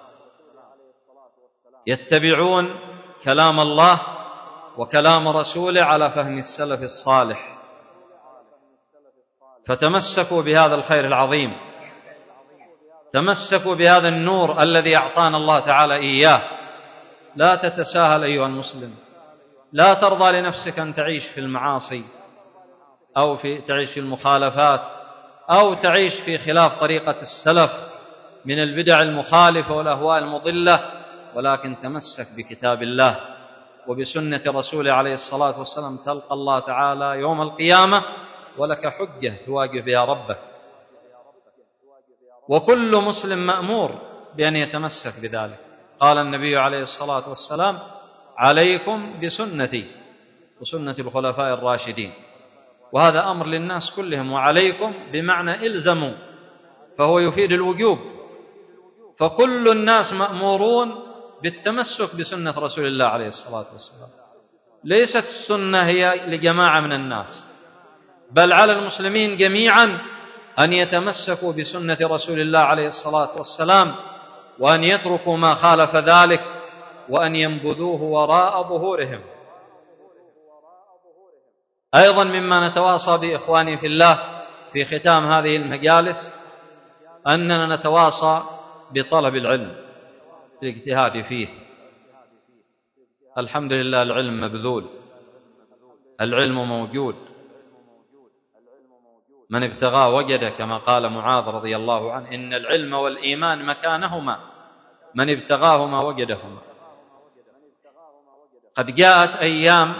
يتبعون كلام الله وكلام رسوله على فهم السلف الصالح. فتمسكوا بهذا الخير العظيم، تمسكوا بهذا النور الذي أعطانا الله تعالى إياه. لا تتساهل أيها المسلم، لا ترضى لنفسك أن تعيش في المعاصي أو في تعيش في المخالفات أو تعيش في خلاف طريقة السلف من البدع المخالفة والأهواء المضلة، ولكن تمسك بكتاب الله وبسنة رسوله عليه الصلاة والسلام. تلقى الله تعالى يوم القيامة ولك حجة تواجه بها ربك. وكل مسلم مأمور بأن يتمسك بذلك. قال النبي عليه الصلاة والسلام عليكم بسنتي وسنة الخلفاء الراشدين. وهذا أمر للناس كلهم، وعليكم بمعنى إلزموا، فهو يفيد الوجوب، فكل الناس مأمورون بالتمسك بسنة رسول الله عليه الصلاة والسلام. ليست السنة هي لجماعة من الناس، بل على المسلمين جميعا أن يتمسكوا بسنة رسول الله عليه الصلاة والسلام، وأن يتركوا ما خالف ذلك، وأن ينبذوه وراء ظهورهم. أيضا مما نتواصى بإخواني في الله في ختام هذه المجالس أننا نتواصى بطلب العلم، الاجتهاد فيه. الحمد لله العلم مبذول، العلم موجود، من ابتغاه وجد، كما قال معاذ رضي الله عنه: إن العلم والإيمان مكانهما، من ابتغاهما وجدهما. قد جاءت أيام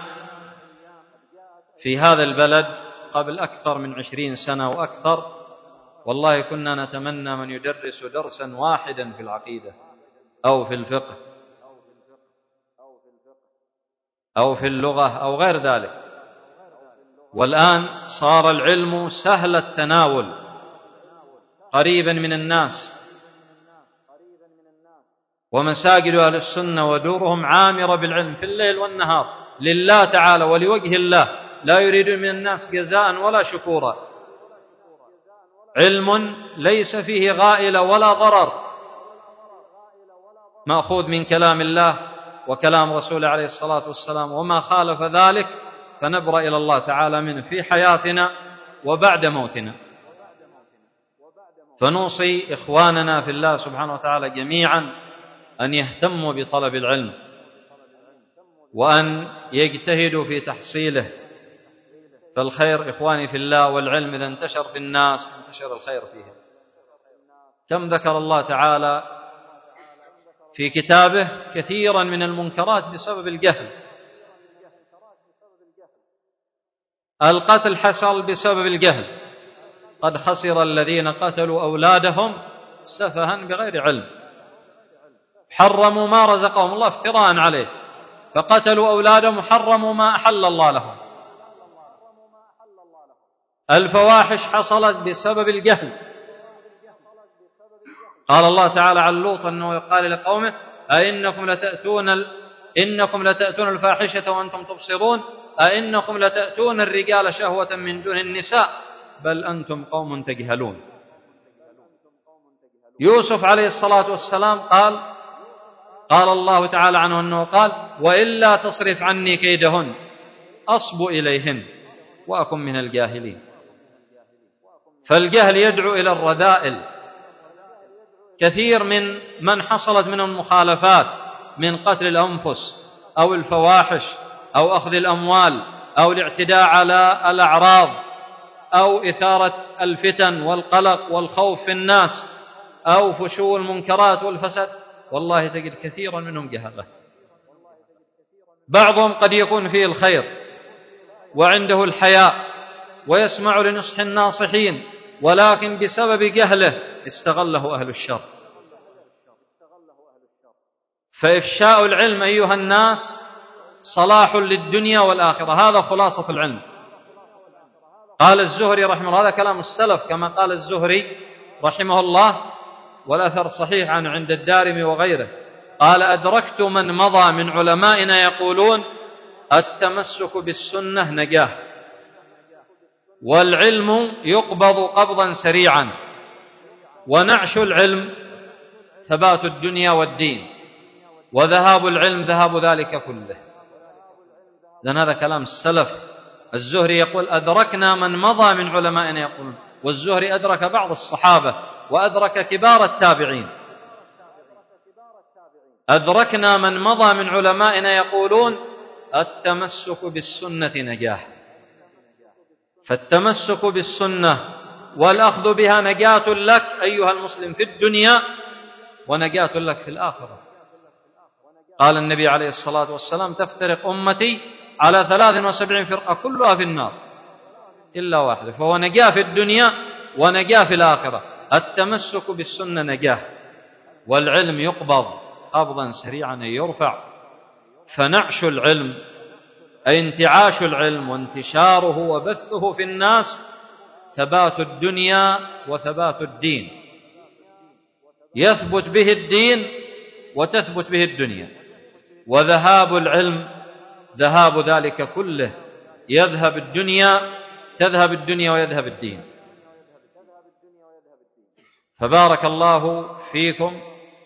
في هذا البلد قبل أكثر من عشرين سنة وأكثر، والله كنا نتمنى من يدرس درسا واحدا في العقيدة أو في الفقه أو في اللغة أو غير ذلك. والآن صار العلم سهل التناول قريبا من الناس، ومساجد أهل السنة ودورهم عامرة بالعلم في الليل والنهار لله تعالى ولوجه الله، لا يريدون من الناس جزاء ولا شكورا. علم ليس فيه غائلة ولا ضرر، مأخوذ من كلام الله وكلام رسوله عليه الصلاة والسلام، وما خالف ذلك فنبرأ إلى الله تعالى منه في حياتنا وبعد موتنا. فنوصي إخواننا في الله سبحانه وتعالى جميعا أن يهتموا بطلب العلم، وأن يجتهدوا في تحصيله، فالخير إخواني في الله والعلم إذا انتشر في الناس انتشر الخير فيهم. كم ذكر الله تعالى في كتابه كثيرا من المنكرات بسبب الجهل. القتل حصل بسبب الجهل، قد خسر الذين قتلوا أولادهم سفها بغير علم، حرموا ما رزقهم الله افتراء عليه، فقتلوا أولادهم وحرموا ما أحل الله لهم. الفواحش حصلت بسبب الجهل. قال الله تعالى عن لوط أنه قال لقومه: أئنكم لتأتون ال... إنكم لتأتون الفاحشة وأنتم تبصرون، أئنكم لتأتون الرجال شهوة من دون النساء، بل أنتم قوم تجهلون. يوسف عليه الصلاة والسلام قال قال الله تعالى عنه أنه قال: وإلا تصرف عني كيدهن أصب إليهن وأكن من الجاهلين. فالجهل يدعو إلى الرذائل. كثير من من حصلت منهم مخالفات من قتل الأنفس أو الفواحش أو أخذ الأموال أو الاعتداء على الأعراض أو إثارة الفتن والقلق والخوف في الناس أو فشو المنكرات والفساد، والله تجد كثيرا منهم جهلة. بعضهم قد يكون فيه الخير وعنده الحياء ويسمع لنصح الناصحين، ولكن بسبب جهله استغله أهل الشر. فإفشاء العلم أيها الناس صلاح للدنيا والآخرة، هذا خلاصة العلم. قال الزهري رحمه الله، هذا كلام السلف كما قال الزهري رحمه الله، والأثر صحيح عنه عند الدارمي وغيره، قال: أدركت من مضى من علمائنا يقولون التمسك بالسنة نجاة، والعلم يقبض قبضا سريعا، ونعش العلم ثبات الدنيا والدين، وذهاب العلم ذهاب ذلك كله. لأن هذا كلام السلف. الزهري يقول: أدركنا من مضى من علمائنا يقولون، والزهري أدرك بعض الصحابة وأدرك كبار التابعين. أدركنا من مضى من علمائنا يقولون التمسك بالسنة نجاة. فالتمسك بالسنة والأخذ بها نجاة لك أيها المسلم في الدنيا ونجاة لك في الآخرة. قال النبي عليه الصلاة والسلام: تفترق أمتي على ثلاث وسبعين فرقة كلها في النار إلا واحدة، فهو نجاة في الدنيا ونجاة في الآخرة. التمسك بالسنة نجاة، والعلم يقبض قبضا سريعا يرفع. فنعش العلم أي انتعاش العلم وانتشاره وبثه في الناس ثبات الدنيا وثبات الدين، يثبت به الدين وتثبت به الدنيا، وذهاب العلم ذهاب ذلك كله، يذهب الدنيا تذهب الدنيا ويذهب الدين. فبارك الله فيكم.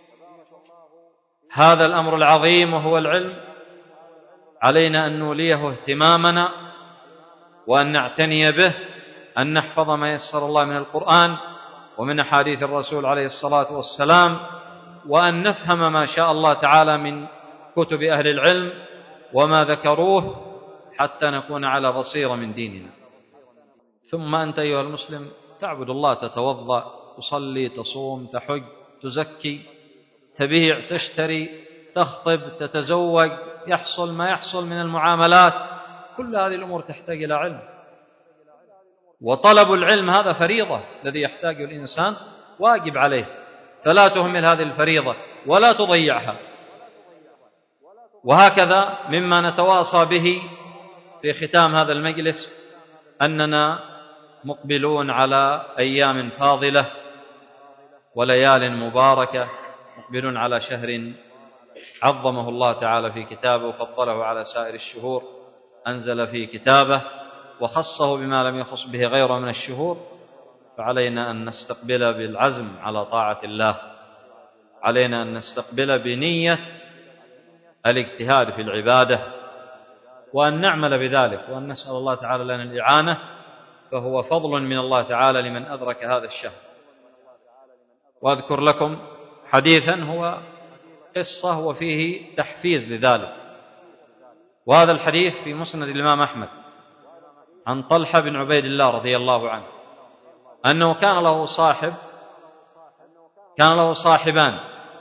هذا الأمر العظيم وهو العلم علينا أن نوليه اهتمامنا وأن نعتني به، أن نحفظ ما يسر الله من القرآن ومن أحاديث الرسول عليه الصلاة والسلام، وأن نفهم ما شاء الله تعالى من كتب أهل العلم وما ذكروه حتى نكون على بصيرة من ديننا. ثم أنت أيها المسلم تعبد الله، تتوضأ، تصلي، تصوم، تحج، تزكي، تبيع، تشتري، تخطب، تتزوج، يحصل ما يحصل من المعاملات، كل هذه الأمور تحتاج إلى علم. وطلب العلم هذا فريضة الذي يحتاجه الإنسان، واجب عليه، فلا تهمل هذه الفريضة ولا تضيعها. وهكذا مما نتواصى به في ختام هذا المجلس أننا مقبلون على أيام فاضلة وليال مباركة، مقبلون على شهر عظمه الله تعالى في كتابه وفضله على سائر الشهور، أنزل في كتابه وخصه بما لم يخص به غيره من الشهور. فعلينا أن نستقبل بالعزم على طاعة الله، علينا أن نستقبل بنية الاجتهاد في العبادة، وأن نعمل بذلك، وأن نسأل الله تعالى لنا الإعانة، فهو فضل من الله تعالى لمن أدرك هذا الشهر. وأذكر لكم حديثا هو قصة وفيه تحفيز لذلك. وهذا الحديث في مسند الإمام أحمد عن طلحة بن عبيد الله رضي الله عنه أنه كان له صاحب كان له صاحبان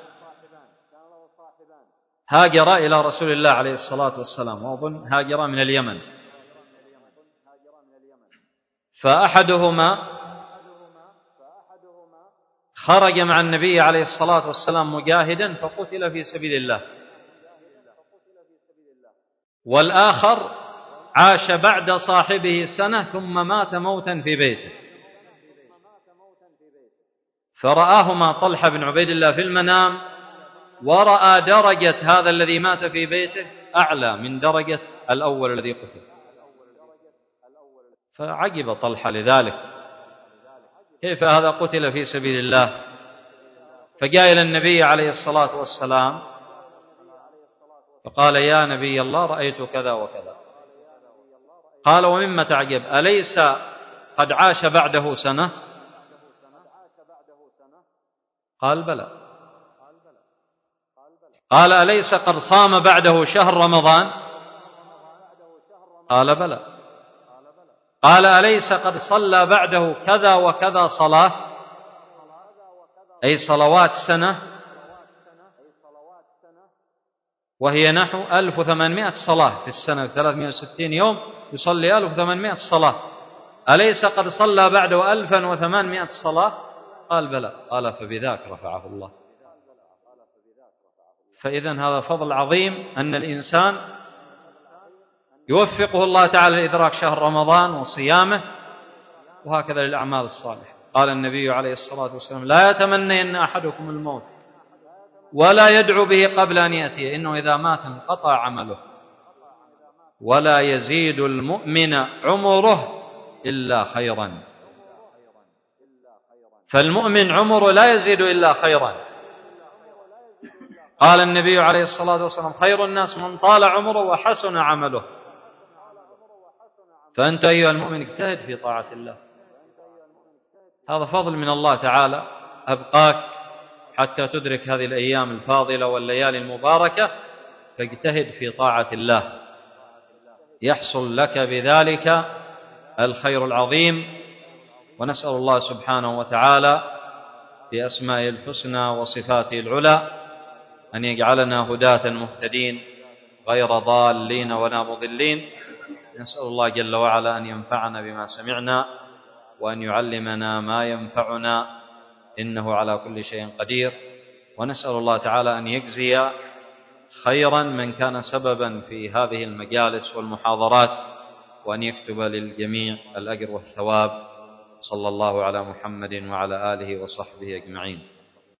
هاجرا إلى رسول الله عليه الصلاة والسلام، وأظن هاجرا من اليمن. فأحدهما خرج مع النبي عليه الصلاة والسلام مجاهدا فقتل في سبيل الله، والآخر عاش بعد صاحبه سنة ثم مات موتا في بيته. فرآهما طلحة بن عبيد الله في المنام، ورأى درجة هذا الذي مات في بيته أعلى من درجة الأول الذي قتل، فعجب طلحة لذلك، كيف هذا قتل في سبيل الله؟ فجاء إلى النبي عليه الصلاة والسلام فقال: يا نبي الله، رأيت كذا وكذا. قال: ومما تعجب؟ أليس قد عاش بعده سنة؟ قال: بلى. قال: أليس قد صام بعده شهر رمضان؟ قال: بلى. قال: أليس قد صلى بعده كذا وكذا صلاة، أي صلوات سنة، وهي نحو ألف وثمانمائة صلاة في السنة، ثلاثمائة وستين يوم يصلي ألف وثمانمائة صلاة، أليس قد صلى بعده ألفا وثمانمائة صلاة؟ قال: بلى. قال: فبذاك رفعه الله. فإذن هذا فضل عظيم أن الإنسان يوفقه الله تعالى لإدراك شهر رمضان وصيامه، وهكذا للأعمال الصالحة. قال النبي عليه الصلاة والسلام: لا يتمنين أحدكم الموت ولا يدعو به قبل أن يأتي، إنه إذا مات انقطع عمله، ولا يزيد المؤمن عمره إلا خيرا. فالمؤمن عمره لا يزيد إلا خيرا. قال النبي عليه الصلاة والسلام: خير الناس من طال عمره وحسن عمله. فأنت أيها المؤمن اجتهد في طاعة الله، هذا فضل من الله تعالى أبقاك حتى تدرك هذه الأيام الفاضلة والليالي المباركة، فاجتهد في طاعة الله، يحصل لك بذلك الخير العظيم. ونسأل الله سبحانه وتعالى بأسمائه الحسنى وصفاته العلى أن يجعلنا هداة مهتدين غير ضالين ولا مضلين. نسأل الله جل وعلا أن ينفعنا بما سمعنا وأن يعلمنا ما ينفعنا، إنه على كل شيء قدير. ونسأل الله تعالى أن يجزي خيرا من كان سببا في هذه المجالس والمحاضرات، وأن يكتب للجميع الأجر والثواب. صلى الله على محمد وعلى آله وصحبه أجمعين.